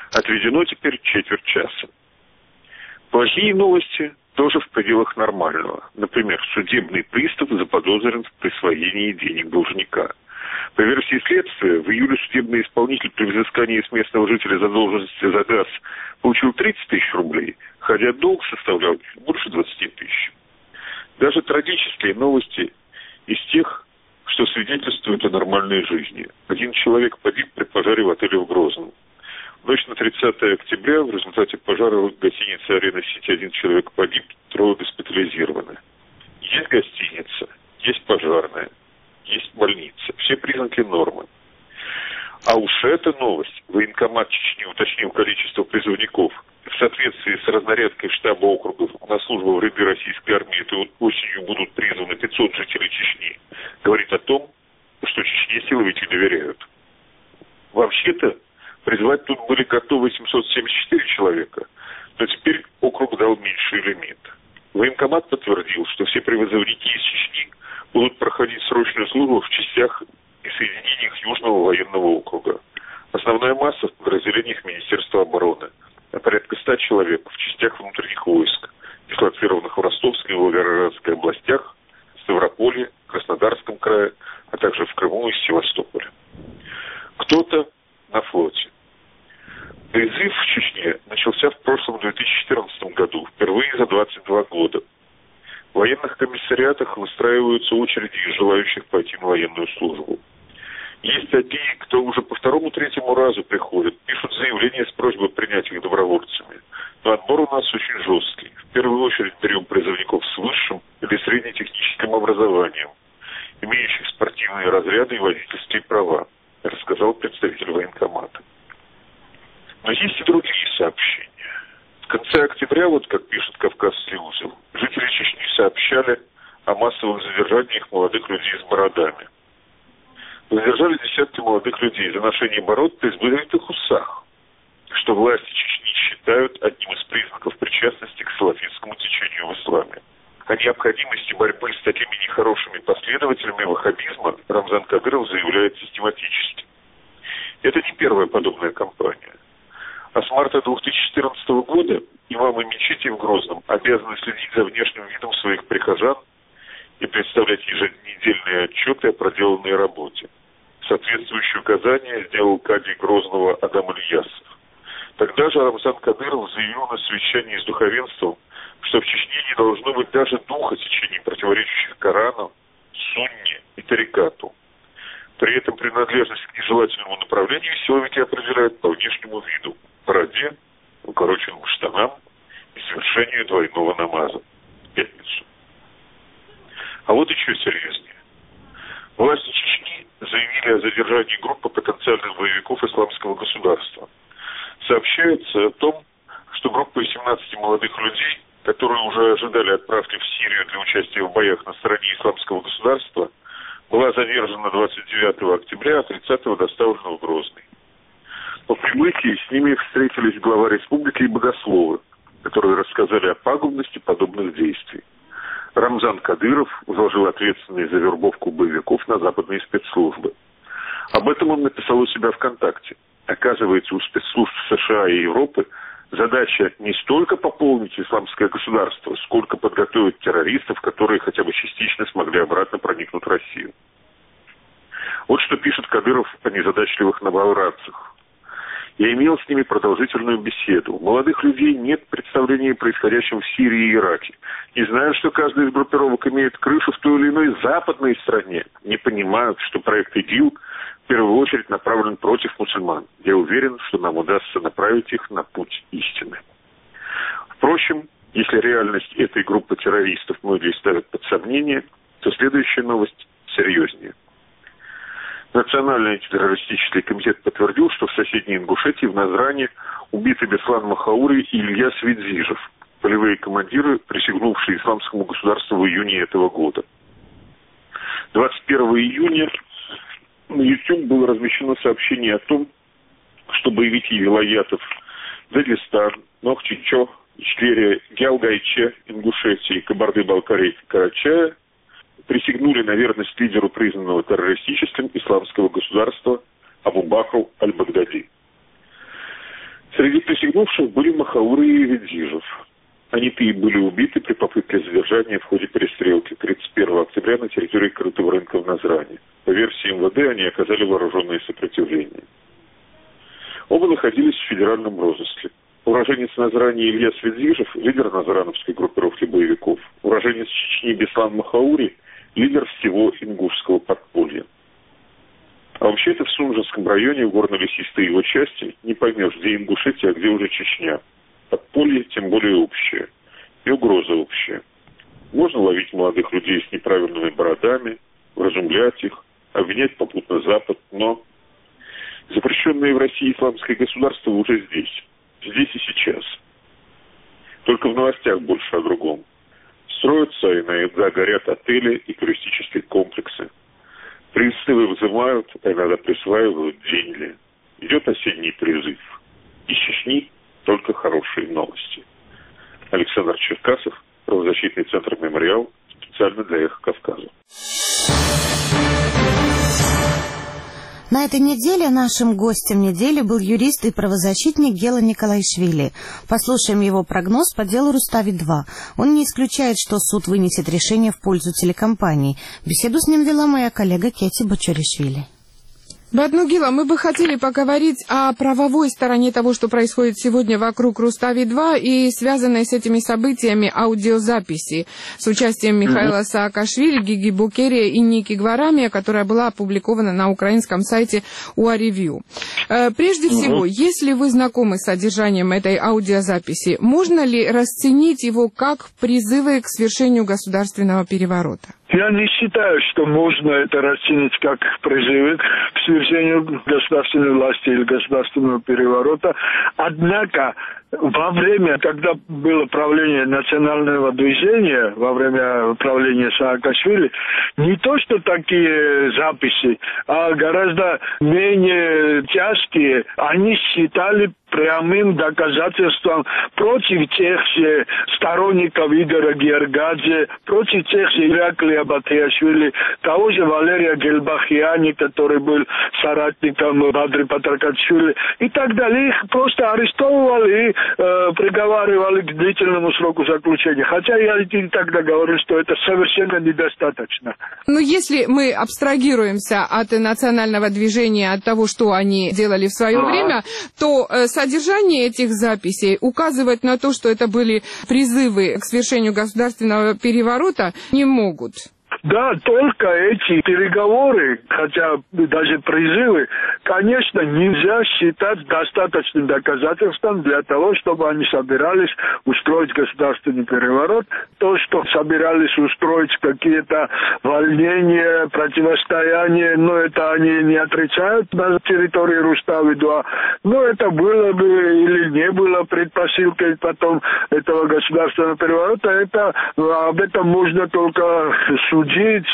Отведено теперь четверть часа. Плохие новости тоже в пределах нормального. Например, судебный пристав заподозрен в присвоении денег должника. По версии следствия, в июле судебный исполнитель при взыскании с местного жителя задолженности за газ получил 30 тысяч рублей, хотя долг составлял больше 20 тысяч. Даже трагические новости из тех, что свидетельствуют о нормальной жизни. Один человек погиб при пожаре в отеле в Грозном. В ночь на 30 октября в результате пожара в гостинице «Арена Сити» один человек погиб, 3 госпитализированы. Есть гостиница, есть пожарная, есть больница. Все признаки нормы. А уж эта новость. Военкомат Чечни уточнил количество призывников. В соответствии с разнарядкой штаба округов на службу в ряды российской армии этой осенью будут призваны 500 жителей Чечни. Говорит о том, что Чечне силовики доверяют. Вообще-то, призвать тут были готовы 774 человека, но теперь округ дал меньший лимит. Военкомат подтвердил, что все призывники из Чечни будут проходить срочную службу в частях и соединениях Южного военного округа. Основная масса в подразделениях Министерства обороны, а порядка 100 человек в частях внутренних войск, дислоцированных в Ростовской и Волгоградской областях, Ставрополе, Краснодарском крае, а также в Крыму и Севастополе. Кто-то на флоте. Призыв в Чечне начался в прошлом 2014 году, впервые за 22 года. В военных комиссариатах выстраиваются очереди из желающих пойти на военную службу. Есть такие, кто уже по 2-3 разу приходит, пишут заявления с просьбой принять их добровольцами. Но отбор у нас очень жесткий. В первую очередь берем призывников с высшим или среднетехническим образованием, имеющих спортивные разряды и водительские права, рассказал представитель военкомата. Но есть и другие сообщения. В конце октября, вот как пишет «Кавказский узел», жители Чечни сообщали о массовых задержаниях молодых людей с бородами. Задержали десятки молодых людей за ношение бород при сбритых усах, что власти Чечни считают одним из признаков причастности к салафитскому течению в исламе. О необходимости борьбы с такими нехорошими последователями ваххабизма Рамзан Кадыров заявляет систематически. Это не первая подобная кампания. А с марта 2014 года имамы мечети в Грозном обязаны следить за внешним видом своих прихожан и представлять еженедельные отчеты о проделанной работе. Соответствующие указания сделал кади Грозного Адам Ильясов. Тогда же Рамзан Кадыров заявил на совещании с духовенством, что в Чечне не должно быть даже духа течений, противоречащих Корану, Сунне и Тарикату. При этом принадлежность к нежелательному направлению силовики определяют по внешнему виду, бороде, укороченным штанам и совершению двойного намаза в пятницу. А вот еще серьезнее. Власти Чечни заявили о задержании группы потенциальных боевиков исламского государства. Сообщается о том, что группа из 17 молодых людей, которые уже ожидали отправки в Сирию для участия в боях на стороне исламского государства, была задержана 29 октября, а 30-го доставлена в Грозный. По прибытии с ними встретились глава республики и богословы, которые рассказали о пагубности подобных действий. Рамзан Кадыров возложил ответственность за вербовку боевиков на западные спецслужбы. Об этом он написал у себя ВКонтакте. Оказывается, у спецслужб США и Европы задача не столько пополнить исламское государство, сколько подготовить террористов, которые хотя бы частично смогли обратно проникнуть в Россию. Вот что пишет Кадыров о незадачливых новобранцах. Я имел с ними продолжительную беседу. У молодых людей нет представления о происходящем в Сирии и Ираке. Не знают, что каждая из группировок имеет крышу в той или иной западной стране. Не понимают, что проект ИГИЛ в первую очередь направлен против мусульман. Я уверен, что нам удастся направить их на путь истины. Впрочем, если реальность этой группы террористов многие ставят под сомнение, то следующая новость серьезнее. Национальный антитеррористический комитет подтвердил, что в соседней Ингушетии в Назране убиты Беслан Махаури и Илья Свидзижев, полевые командиры, присягнувшие исламскому государству в июне этого года. 21 июня на YouTube было размещено сообщение о том, что боевики вилаятов Дагестан, Нохчичо, Ичкерия, Гялгайче, Ингушетии, Кабарды-Балкарии и Карачая присягнули на верность лидеру признанного террористическим исламского государства Абу Бакру аль-Багдади. Среди присягнувших были Махаури и Ведзижев. Они-то и были убиты при попытке задержания в ходе перестрелки 31 октября на территории крытого рынка в Назране. По версии МВД, они оказали вооруженное сопротивление. Оба находились в федеральном розыске. Уроженец Назрани Илья Ведзижев, лидер назрановской группировки боевиков. Уроженец Чечни Беслан Махаури, лидер всего ингушского подполья. А вообще-то в Сунжинском районе, в горно-лесистой его части, не поймешь, где Ингушетия, а где уже Чечня. Подполье тем более общее. И угроза общая. Можно ловить молодых людей с неправильными бородами, вразумлять их, обвинять попутно Запад, но запрещенное в России исламское государство уже здесь. Здесь и сейчас. Только в новостях больше о другом. Строятся и иногда горят отели и туристические комплексы. Приставы взимают, а иногда присваивают деньги. Идет осенний призыв. Из Чечни только хорошие новости. Александр Черкасов, правозащитный центр «Мемориал», специально для «Эхо Кавказа». На этой неделе нашим гостем недели был юрист и правозащитник Гела Николаишвили. Послушаем его прогноз по делу Рустави-2. Он не исключает, что суд вынесет решение в пользу телекомпаний. Беседу с ним вела моя коллега Кети Бочоришвили. Баднугила, мы бы хотели поговорить о правовой стороне того, что происходит сегодня вокруг Рустави-2 и связанной с этими событиями аудиозаписи с участием Михаила Саакашвили, Гиги Букерия и Ники Гварамия, которая была опубликована на украинском сайте УА-ревью. Прежде всего, если вы знакомы с содержанием этой аудиозаписи, можно ли расценить его как призывы к свершению государственного переворота? Я не считаю, что можно это расценить как призывы к свержению государственной власти или государственного переворота. Однако, во время, когда было правление национального движения, во время правления Саакашвили, не то что такие записи, а гораздо менее тяжкие, они считали прямым доказательством против тех же сторонников Игоря Георгадзе, против тех же Ираклия Батияшвили, того же Валерия Гельбахиани, который был соратником Бадри Патракатшвили и так далее. Их просто арестовывали и приговаривали к длительному сроку заключения. Хотя я и тогда говорил, что это совершенно недостаточно. Но если мы абстрагируемся от национального движения, от того, что они делали в свое время, то содержание этих записей указывает на то, что это были призывы к свершению государственного переворота, не могут. Да, только эти переговоры, хотя даже призывы, конечно, нельзя считать достаточным доказательством для того, чтобы они собирались устроить государственный переворот. То, что собирались устроить какие-то волнения, противостояния, но это они не отрицают на территории Рустави-2. Но это было бы или не было предпосылкой потом этого государственного переворота, это, об этом можно только судить,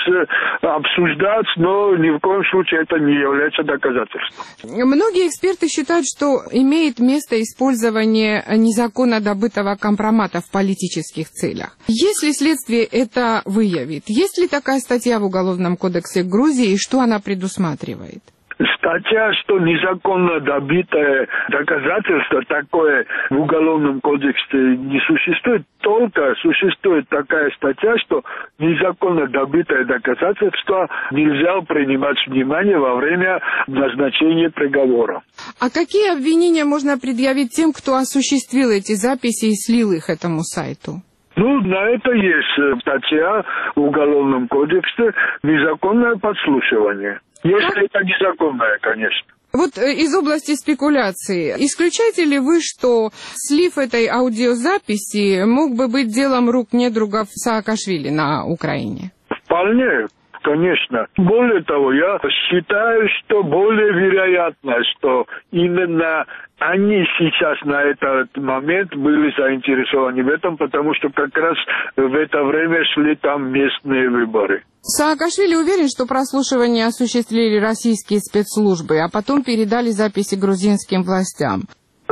обсуждать, но ни в коем случае это не является доказательством. Многие эксперты считают, что имеет место использование незаконно добытого компромата в политических целях. Если следствие это выявит, есть ли такая статья в Уголовном кодексе Грузии и что она предусматривает? Статья, что незаконно добитое доказательство такое в Уголовном кодексе не существует, только существует такая статья, что незаконно добитое доказательство нельзя принимать в внимание во время назначения приговора. А какие обвинения можно предъявить тем, кто осуществил эти записи и слил их этому сайту? Ну, на это есть статья в Уголовном кодексе «Незаконное подслушивание». Если это незаконное, конечно. Вот из области спекуляции, исключаете ли вы, что слив этой аудиозаписи мог бы быть делом рук недругов Саакашвили на Украине? Вполне. Конечно. Более того, я считаю, что более вероятно, что именно они сейчас на этот момент были заинтересованы в этом, потому что как раз в это время шли там местные выборы. Саакашвили уверен, что прослушивание осуществили российские спецслужбы, а потом передали записи грузинским властям.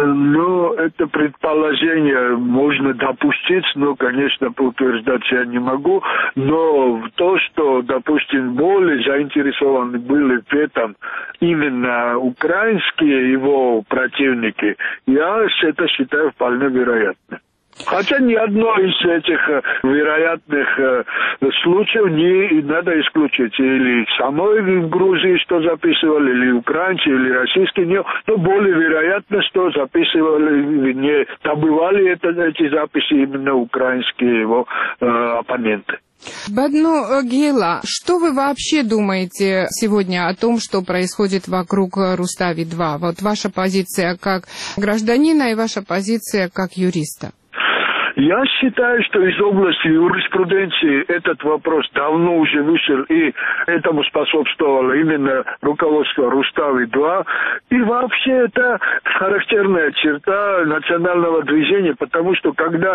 Ну, это предположение можно допустить, но, конечно, утверждать я не могу. Но то, что, допустим, более заинтересованы были в этом именно украинские его противники, я это считаю вполне вероятно. Хотя ни одно из этих вероятных случаев не надо исключить. Или самой в Грузии, что записывали, или украинцы, или российские, но более вероятно, что записывали, не добывали эти записи именно украинские его оппоненты. Бадну Гейла, что вы вообще думаете сегодня о том, что происходит вокруг Рустави-2? Вот ваша позиция как гражданина и ваша позиция как юриста. Я считаю, что из области юриспруденции этот вопрос давно уже вышел, и этому способствовало именно руководство Рустави-2. И вообще это характерная черта национального движения, потому что когда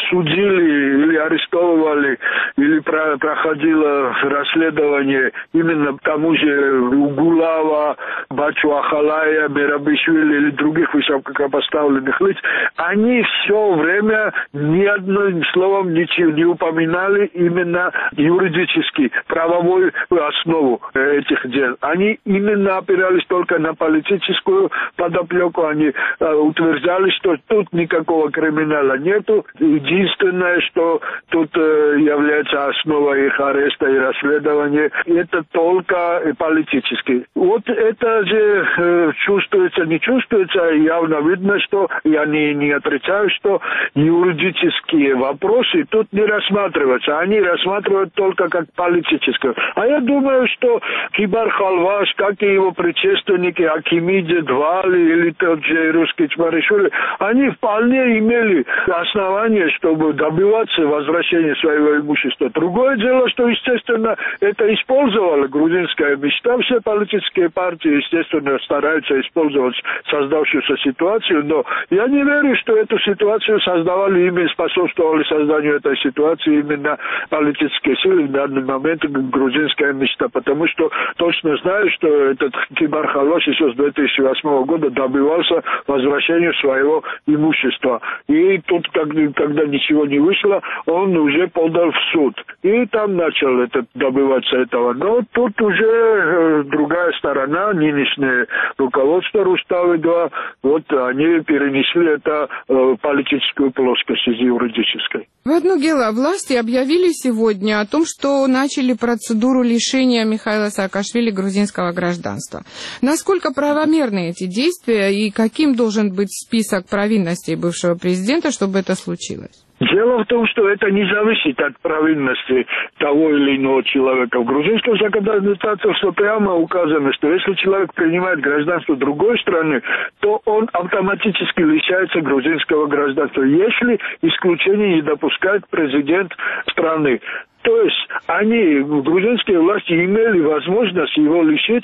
судили или арестовывали, или проходило расследование именно тому же Угулава, Бачу Ахалая, Мерабишвили или других высокопоставленных лиц, они все время ни одним словом ничего не упоминали именно юридически, правовую основу этих дел. Они именно опирались только на политическую подоплеку. Они утверждали, что тут никакого криминала нету. Единственное, что тут является основой их ареста и расследования, это только политически. Вот это же чувствуется, не чувствуется, явно видно, что я не отрицаю, что юридические вопросы тут не рассматриваются. Они рассматривают только как политические. А я думаю, что Кибар Халваш, как и его предшественники, Акимиде, Двали или тот же русский Чмаришвили, они вполне имели основания, чтобы добиваться возвращения своего имущества. Другое дело, что, естественно, это использовала грузинская мечта. Все политические партии, естественно, стараются использовать создавшуюся ситуацию, но я не верю, что эту ситуацию создавали именно, способствовали созданию этой ситуации именно политические силы в данный момент грузинская мечта, потому что точно знаю, что этот Кибар Халваш еще с 2008 года добивался возвращения своего имущества. И тут, когда ничего не вышло, он уже подал в суд. И там начал добиваться этого. Но тут уже другая сторона, нынешнее руководство Рустави-2, вот они перенесли это в политическую плоскость из юридической. Бадну Гейла, власти объявили сегодня о том, что начали процедуру лишения Михаила Саакашвили грузинского гражданства. Насколько правомерны эти действия и каким должен быть список провинностей бывшего президента, чтобы это случилось? Дело в том, что это не зависит от провинности того или иного человека. В грузинском законодательстве прямо указано, что если человек принимает гражданство другой страны, то он автоматически лишается грузинского гражданства, если исключение не допускает президент страны. То есть они, грузинские власти, имели возможность его лишить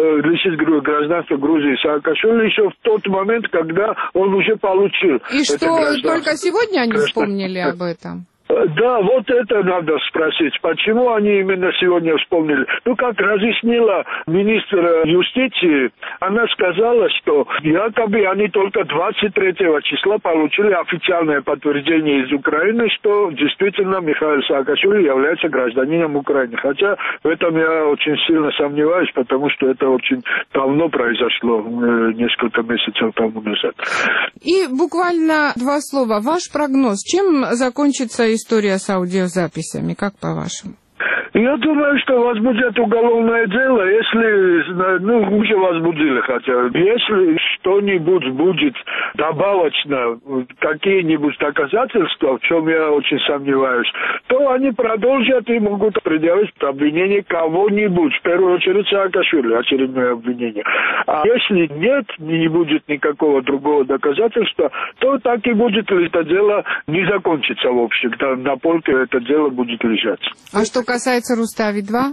гражданства Грузии Саакашвили еще в тот момент, когда он уже получил. И что, только сегодня они вспомнили об этом? Да, вот это надо спросить. Почему они именно сегодня вспомнили? Ну, как разъяснила министр юстиции, она сказала, что якобы они только 23 числа получили официальное подтверждение из Украины, что действительно Михаил Саакашвили является гражданином Украины. Хотя в этом я очень сильно сомневаюсь, потому что это очень давно произошло, несколько месяцев тому назад. И буквально два слова. Ваш прогноз. Чем закончится история с аудиозаписями, как по-вашему? Я думаю, что возбудят уголовное дело, если, уже возбудили хотя, если что-нибудь будет добавочно, какие-нибудь доказательства, в чем я очень сомневаюсь, то они продолжат и могут предъявить обвинение кого-нибудь, в первую очередь Саакашвили, очередное обвинение. А если нет, не будет никакого другого доказательства, то так и будет, это дело не закончится в общем, на полке это дело будет лежать. А что касается Рустави-2?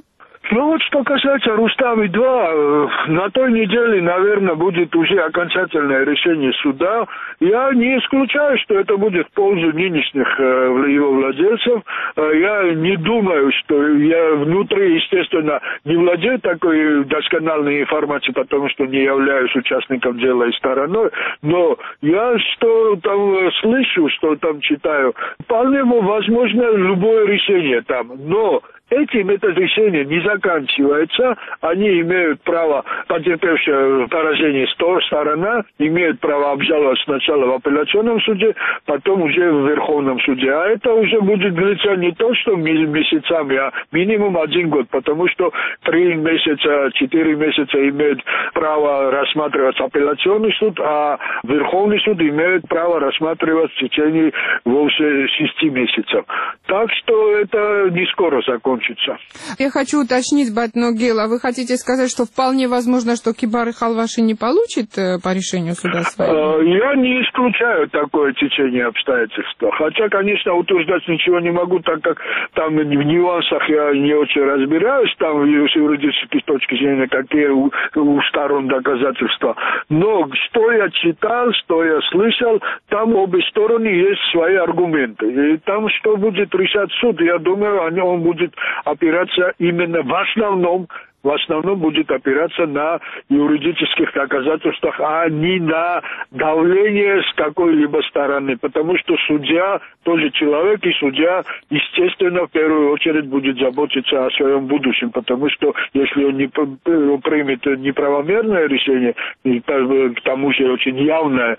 Ну вот, что касается Рустами-2, на той неделе, наверное, будет уже окончательное решение суда. Я не исключаю, что это будет в пользу нынешних его владельцев. Я не думаю, что я внутри, естественно, не владею такой доскональной информацией, потому что не являюсь участником дела и стороной. Но я что там слышу, что там читаю, вполне возможно любое решение там. Но этим это решение не заканчивается. Они имеют право, потерпевшая поражение сторона, имеют право обжаловать сначала в апелляционном суде, потом уже в Верховном суде. А это уже будет длиться не то, что месяцами, а минимум 1 год, потому что 3 месяца, 4 месяца имеют право рассматривать апелляционный суд, а Верховный суд имеет право рассматривать в течение вовсе 6 месяцев. Так что это не скоро закончится. Я хочу уточнить, Батногел, а вы хотите сказать, что вполне возможно, что Кибар Халваши не получит по решению суда своего? Я не исключаю такое течение обстоятельств. Хотя, конечно, утверждать ничего не могу, так как там в нюансах я не очень разбираюсь, там с юридической точки зрения, какие у сторон доказательства. Но что я читал, что я слышал, там обе стороны есть свои аргументы. И там, что будет решать суд, я думаю, он будет опираться именно в основном будет опираться на юридических доказательствах, а не на давление с какой-либо стороны. Потому что судья тоже человек, и судья, естественно, в первую очередь будет заботиться о своем будущем. Потому что если он не примет неправомерное решение, и к тому же очень явное,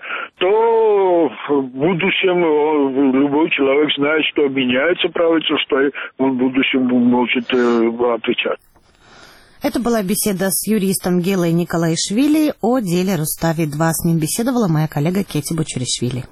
то в будущем любой человек знает, что меняется правительство, и он в будущем может отвечать. Это была беседа с юристом Гелой Николаишвили о деле Рустави-2. С ним беседовала моя коллега Кети Бочуришвили.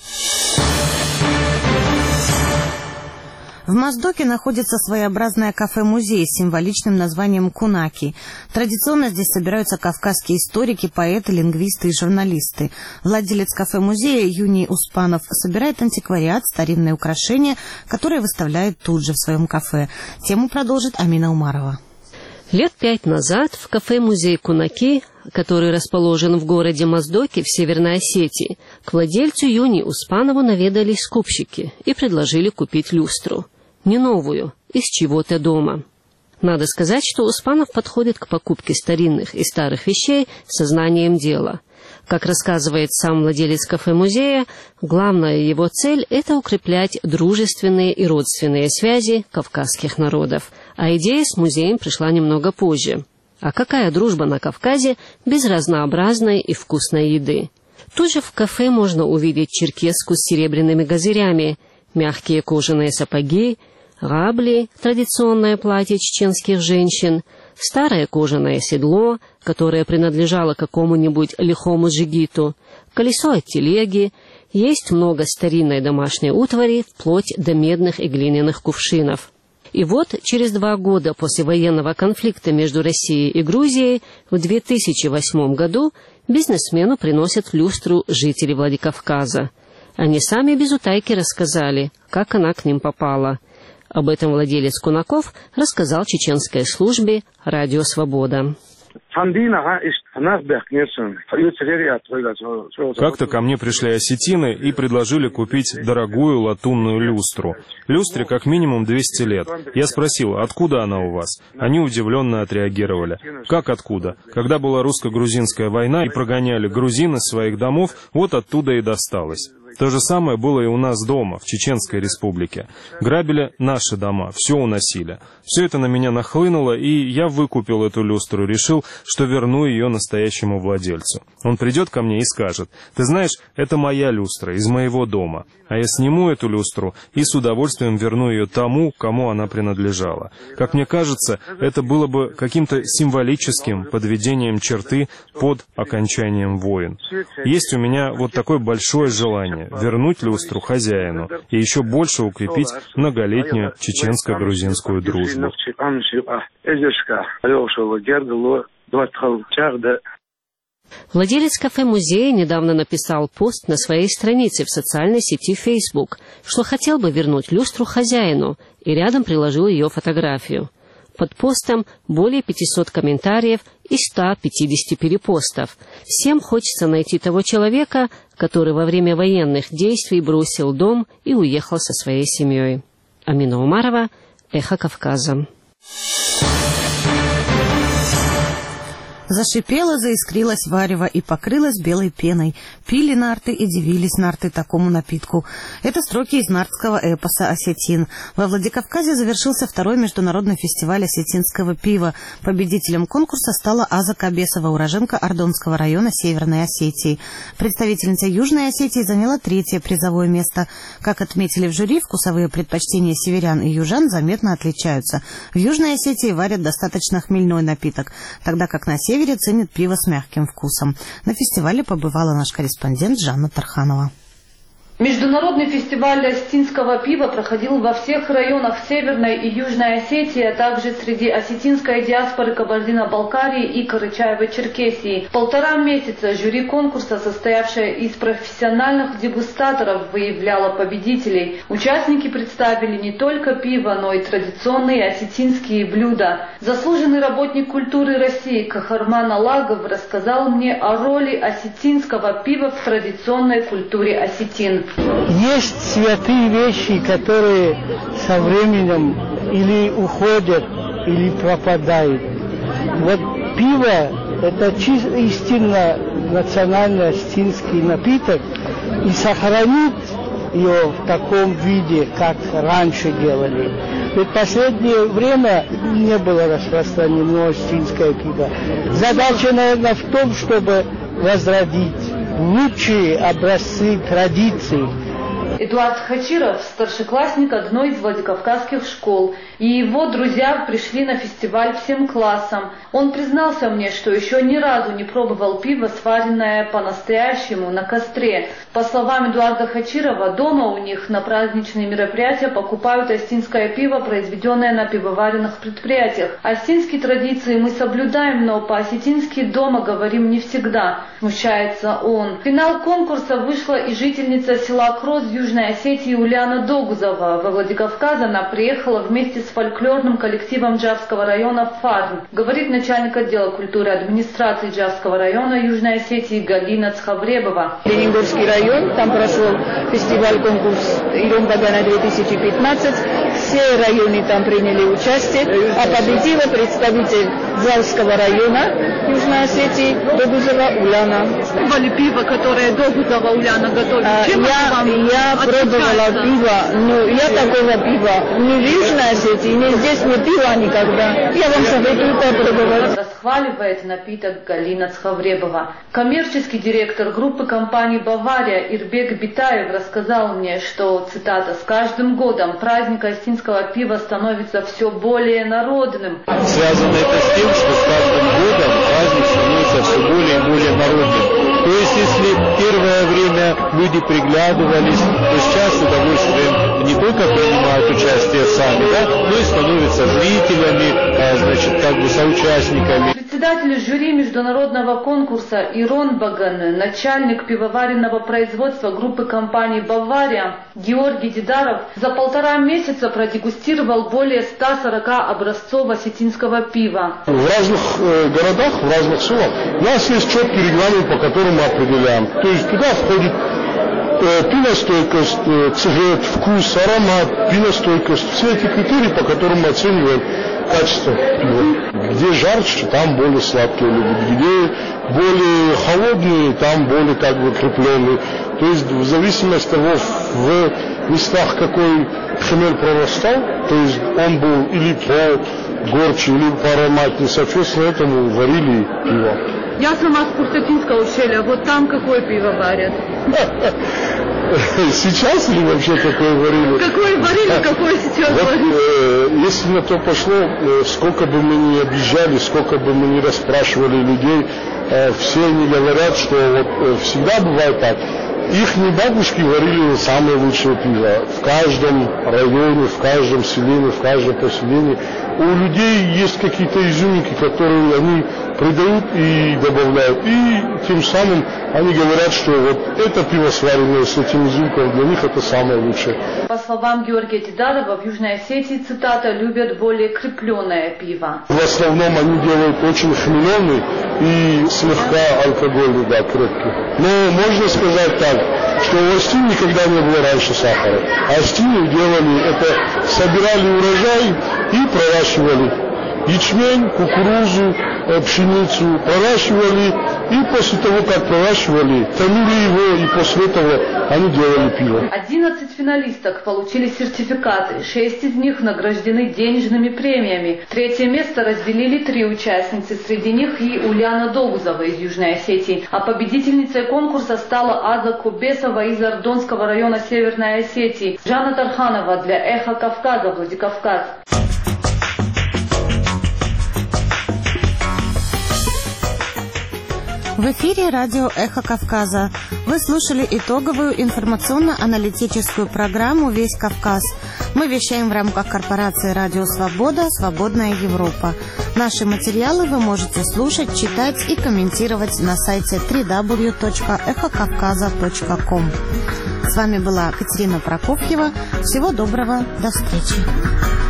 В Моздоке находится своеобразное кафе-музей с символичным названием «Кунаки». Традиционно здесь собираются кавказские историки, поэты, лингвисты и журналисты. Владелец кафе-музея Юний Успанов собирает антиквариат, старинные украшения, которые выставляет тут же в своем кафе. Тему продолжит Амина Умарова. Лет 5 назад в кафе-музей «Кунаки», который расположен в городе Моздоке в Северной Осетии, к владельцу Юни Успанову наведались скупщики и предложили купить люстру. Не новую, из чего-то дома. Надо сказать, что Успанов подходит к покупке старинных и старых вещей со знанием дела. Как рассказывает сам владелец кафе-музея, главная его цель – это укреплять дружественные и родственные связи кавказских народов. А идея с музеем пришла немного позже. А какая дружба на Кавказе без разнообразной и вкусной еды? Тут же в кафе можно увидеть черкеску с серебряными газырями, мягкие кожаные сапоги, габли, традиционное платье чеченских женщин, старое кожаное седло, которое принадлежало какому-нибудь лихому джигиту, колесо от телеги, есть много старинной домашней утвари, вплоть до медных и глиняных кувшинов. И вот через 2 года после военного конфликта между Россией и Грузией в 2008 году бизнесмену приносят люстру жители Владикавказа. Они сами без утайки рассказали, как она к ним попала. Об этом владелец Кунаков рассказал чеченской службе «Радио Свобода». Как-то ко мне пришли осетины и предложили купить дорогую латунную люстру. Люстре как минимум 200 лет. Я спросил, откуда она у вас? Они удивленно отреагировали. Как откуда? Когда была русско-грузинская война и прогоняли грузин из своих домов, вот оттуда и досталось. То же самое было и у нас дома, в Чеченской Республике. Грабили наши дома, все уносили. Все это на меня нахлынуло, и я выкупил эту люстру, решил, что верну ее настоящему владельцу. Он придет ко мне и скажет: «Ты знаешь, это моя люстра, из моего дома». А я сниму эту люстру и с удовольствием верну ее тому, кому она принадлежала. Как мне кажется, это было бы каким-то символическим подведением черты под окончанием войн. Есть у меня вот такое большое желание вернуть люстру хозяину и еще больше укрепить многолетнюю чеченско-грузинскую дружбу. Владелец кафе-музея недавно написал пост на своей странице в социальной сети Facebook, что хотел бы вернуть люстру хозяину, и рядом приложил ее фотографию. Под постом более 500 комментариев и 150 перепостов. Всем хочется найти того человека, который во время военных действий бросил дом и уехал со своей семьей. Амина Умарова, Эхо Кавказа. Зашипело, заискрилось варево и покрылось белой пеной. Пили нарты и дивились нарты такому напитку. Это строки из нартского эпоса «Осетин». Во Владикавказе завершился второй международный фестиваль осетинского пива. Победителем конкурса стала Аза Кабесова, уроженка Ардонского района Северной Осетии. Представительница Южной Осетии заняла 3-е призовое место. Как отметили в жюри, вкусовые предпочтения северян и южан заметно отличаются. В Южной Осетии варят достаточно хмельной напиток, тогда как на севере ценят пиво с мягким вкусом. На фестивале побывала наш корреспондент Жанна Тарханова. Международный фестиваль осетинского пива проходил во всех районах Северной и Южной Осетии, а также среди осетинской диаспоры Кабардино-Балкарии и Карачаево-Черкесии. 1,5 месяца жюри конкурса, состоявшее из профессиональных дегустаторов, выявляло победителей. Участники представили не только пиво, но и традиционные осетинские блюда. Заслуженный работник культуры России Кахарман Алагов рассказал мне о роли осетинского пива в традиционной культуре осетин. Есть святые вещи, которые со временем или уходят, или пропадают. Вот пиво – это истинно национальный осетинский напиток, и сохранить ее в таком виде, как раньше делали. Ведь в последнее время не было распространено осетинское пиво. Задача, наверное, в том, чтобы возродить лучшие образцы традиций. Эдуард Хачиров – старшеклассник одной из владикавказских школ, и его друзья пришли на фестиваль всем классом. Он признался мне, что еще ни разу не пробовал пиво, сваренное по-настоящему на костре. По словам Эдуарда Хачирова, дома у них на праздничные мероприятия покупают осетинское пиво, произведенное на пивоваренных предприятиях. Осетинские традиции мы соблюдаем, но по-осетински дома говорим не всегда, смущается он. В финал конкурса вышла и жительница села Кроз Южной Осетии Уляна Догузова. Во Владикавказ она приехала вместе с фольклорным коллективом Джавского района «Фарн», говорит начальник отдела культуры администрации Джавского района Южной Осетии Галина Цхавребова. Ленингорский район, там прошел фестиваль-конкурс Ирон-Багана 2015. Все районы там приняли участие, а победила представитель Джавского района Южной Осетии Догузова Уляна. Пробовали пиво, которое Догузова Уляна готовит? Я пробовала пиво, но я такого пива ни в Южной Осетии, ни здесь не пила никогда. Я вам советую попробовать. Расхваливает напиток Галина Цхавребова. Коммерческий директор группы компаний «Бавария» Ирбек Битаев рассказал мне, что, цитата, «с каждым годом праздник осетинского пива становится все более народным». Связано это с тем, что с каждым годом праздник становится все более и более народным. То есть, если первое время люди приглядывались, то сейчас с удовольствием не только принимают участие сами, да, но и становятся зрителями, значит, как бы соучастниками. Председатель жюри международного конкурса Ирон Баган, начальник пивоваренного производства группы компаний «Бавария» Георгий Дидаров за 1,5 месяца продегустировал более 140 образцов осетинского пива. В разных городах, в разных селах у нас есть четкий регламент, по которому мы определяем. То есть туда входит пивостойкость, цвет, вкус, аромат, пивостойкость. Все эти критерии, по которым мы оцениваем качество пива. Где жарче, там более сладкие любят. Где более холодные, там более как бы крепленные. То есть в зависимости от того, в местах какой хмель прорастал, то есть он был или горче, или поароматнее, соответственно этому варили пиво. Я сама с Курсатинского ущелья, вот там какое пиво варят? Сейчас или вообще такое варили? Какое варили, какое сейчас варили? Если на то пошло, сколько бы мы ни объезжали, сколько бы мы ни расспрашивали людей, все они говорят, что вот всегда бывает так. Их бабушки варили самое лучшее пиво. В каждом районе, в каждом селении, в каждом поселении. У людей есть какие-то изюминки, которые они придают и добавляют. И тем самым они говорят, что вот это пиво, сваренное с этим изюмком, для них это самое лучшее. По словам Георгия Дидарова, в Южной Осетии, цитата, любят более крепленное пиво. В основном они делают очень хмеленый и слегка алкогольный, да, крепкий. Но можно сказать так, что в Астине никогда не было раньше сахара. А Астине делали это, собирали урожай и проращивали ячмень, кукурузу, пшеницу, проращивали, и после того, как проращивали, томили его, и после этого они делали пиво. 11 финалисток получили сертификаты, 6 из них награждены денежными премиями. Третье место разделили 3 участницы, среди них и Ульяна Догузова из Южной Осетии. А победительницей конкурса стала Ада Кубесова из Ардонского района Северной Осетии. Жанна Тарханова для «Эхо Кавказа», Владикавказ. В эфире радио «Эхо Кавказа». Вы слушали итоговую информационно-аналитическую программу «Весь Кавказ». Мы вещаем в рамках корпорации «Радио Свобода. Свободная Европа». Наши материалы вы можете слушать, читать и комментировать на сайте www.эхокавказа.ком. С вами была Катерина Прокофьева. Всего доброго. До встречи.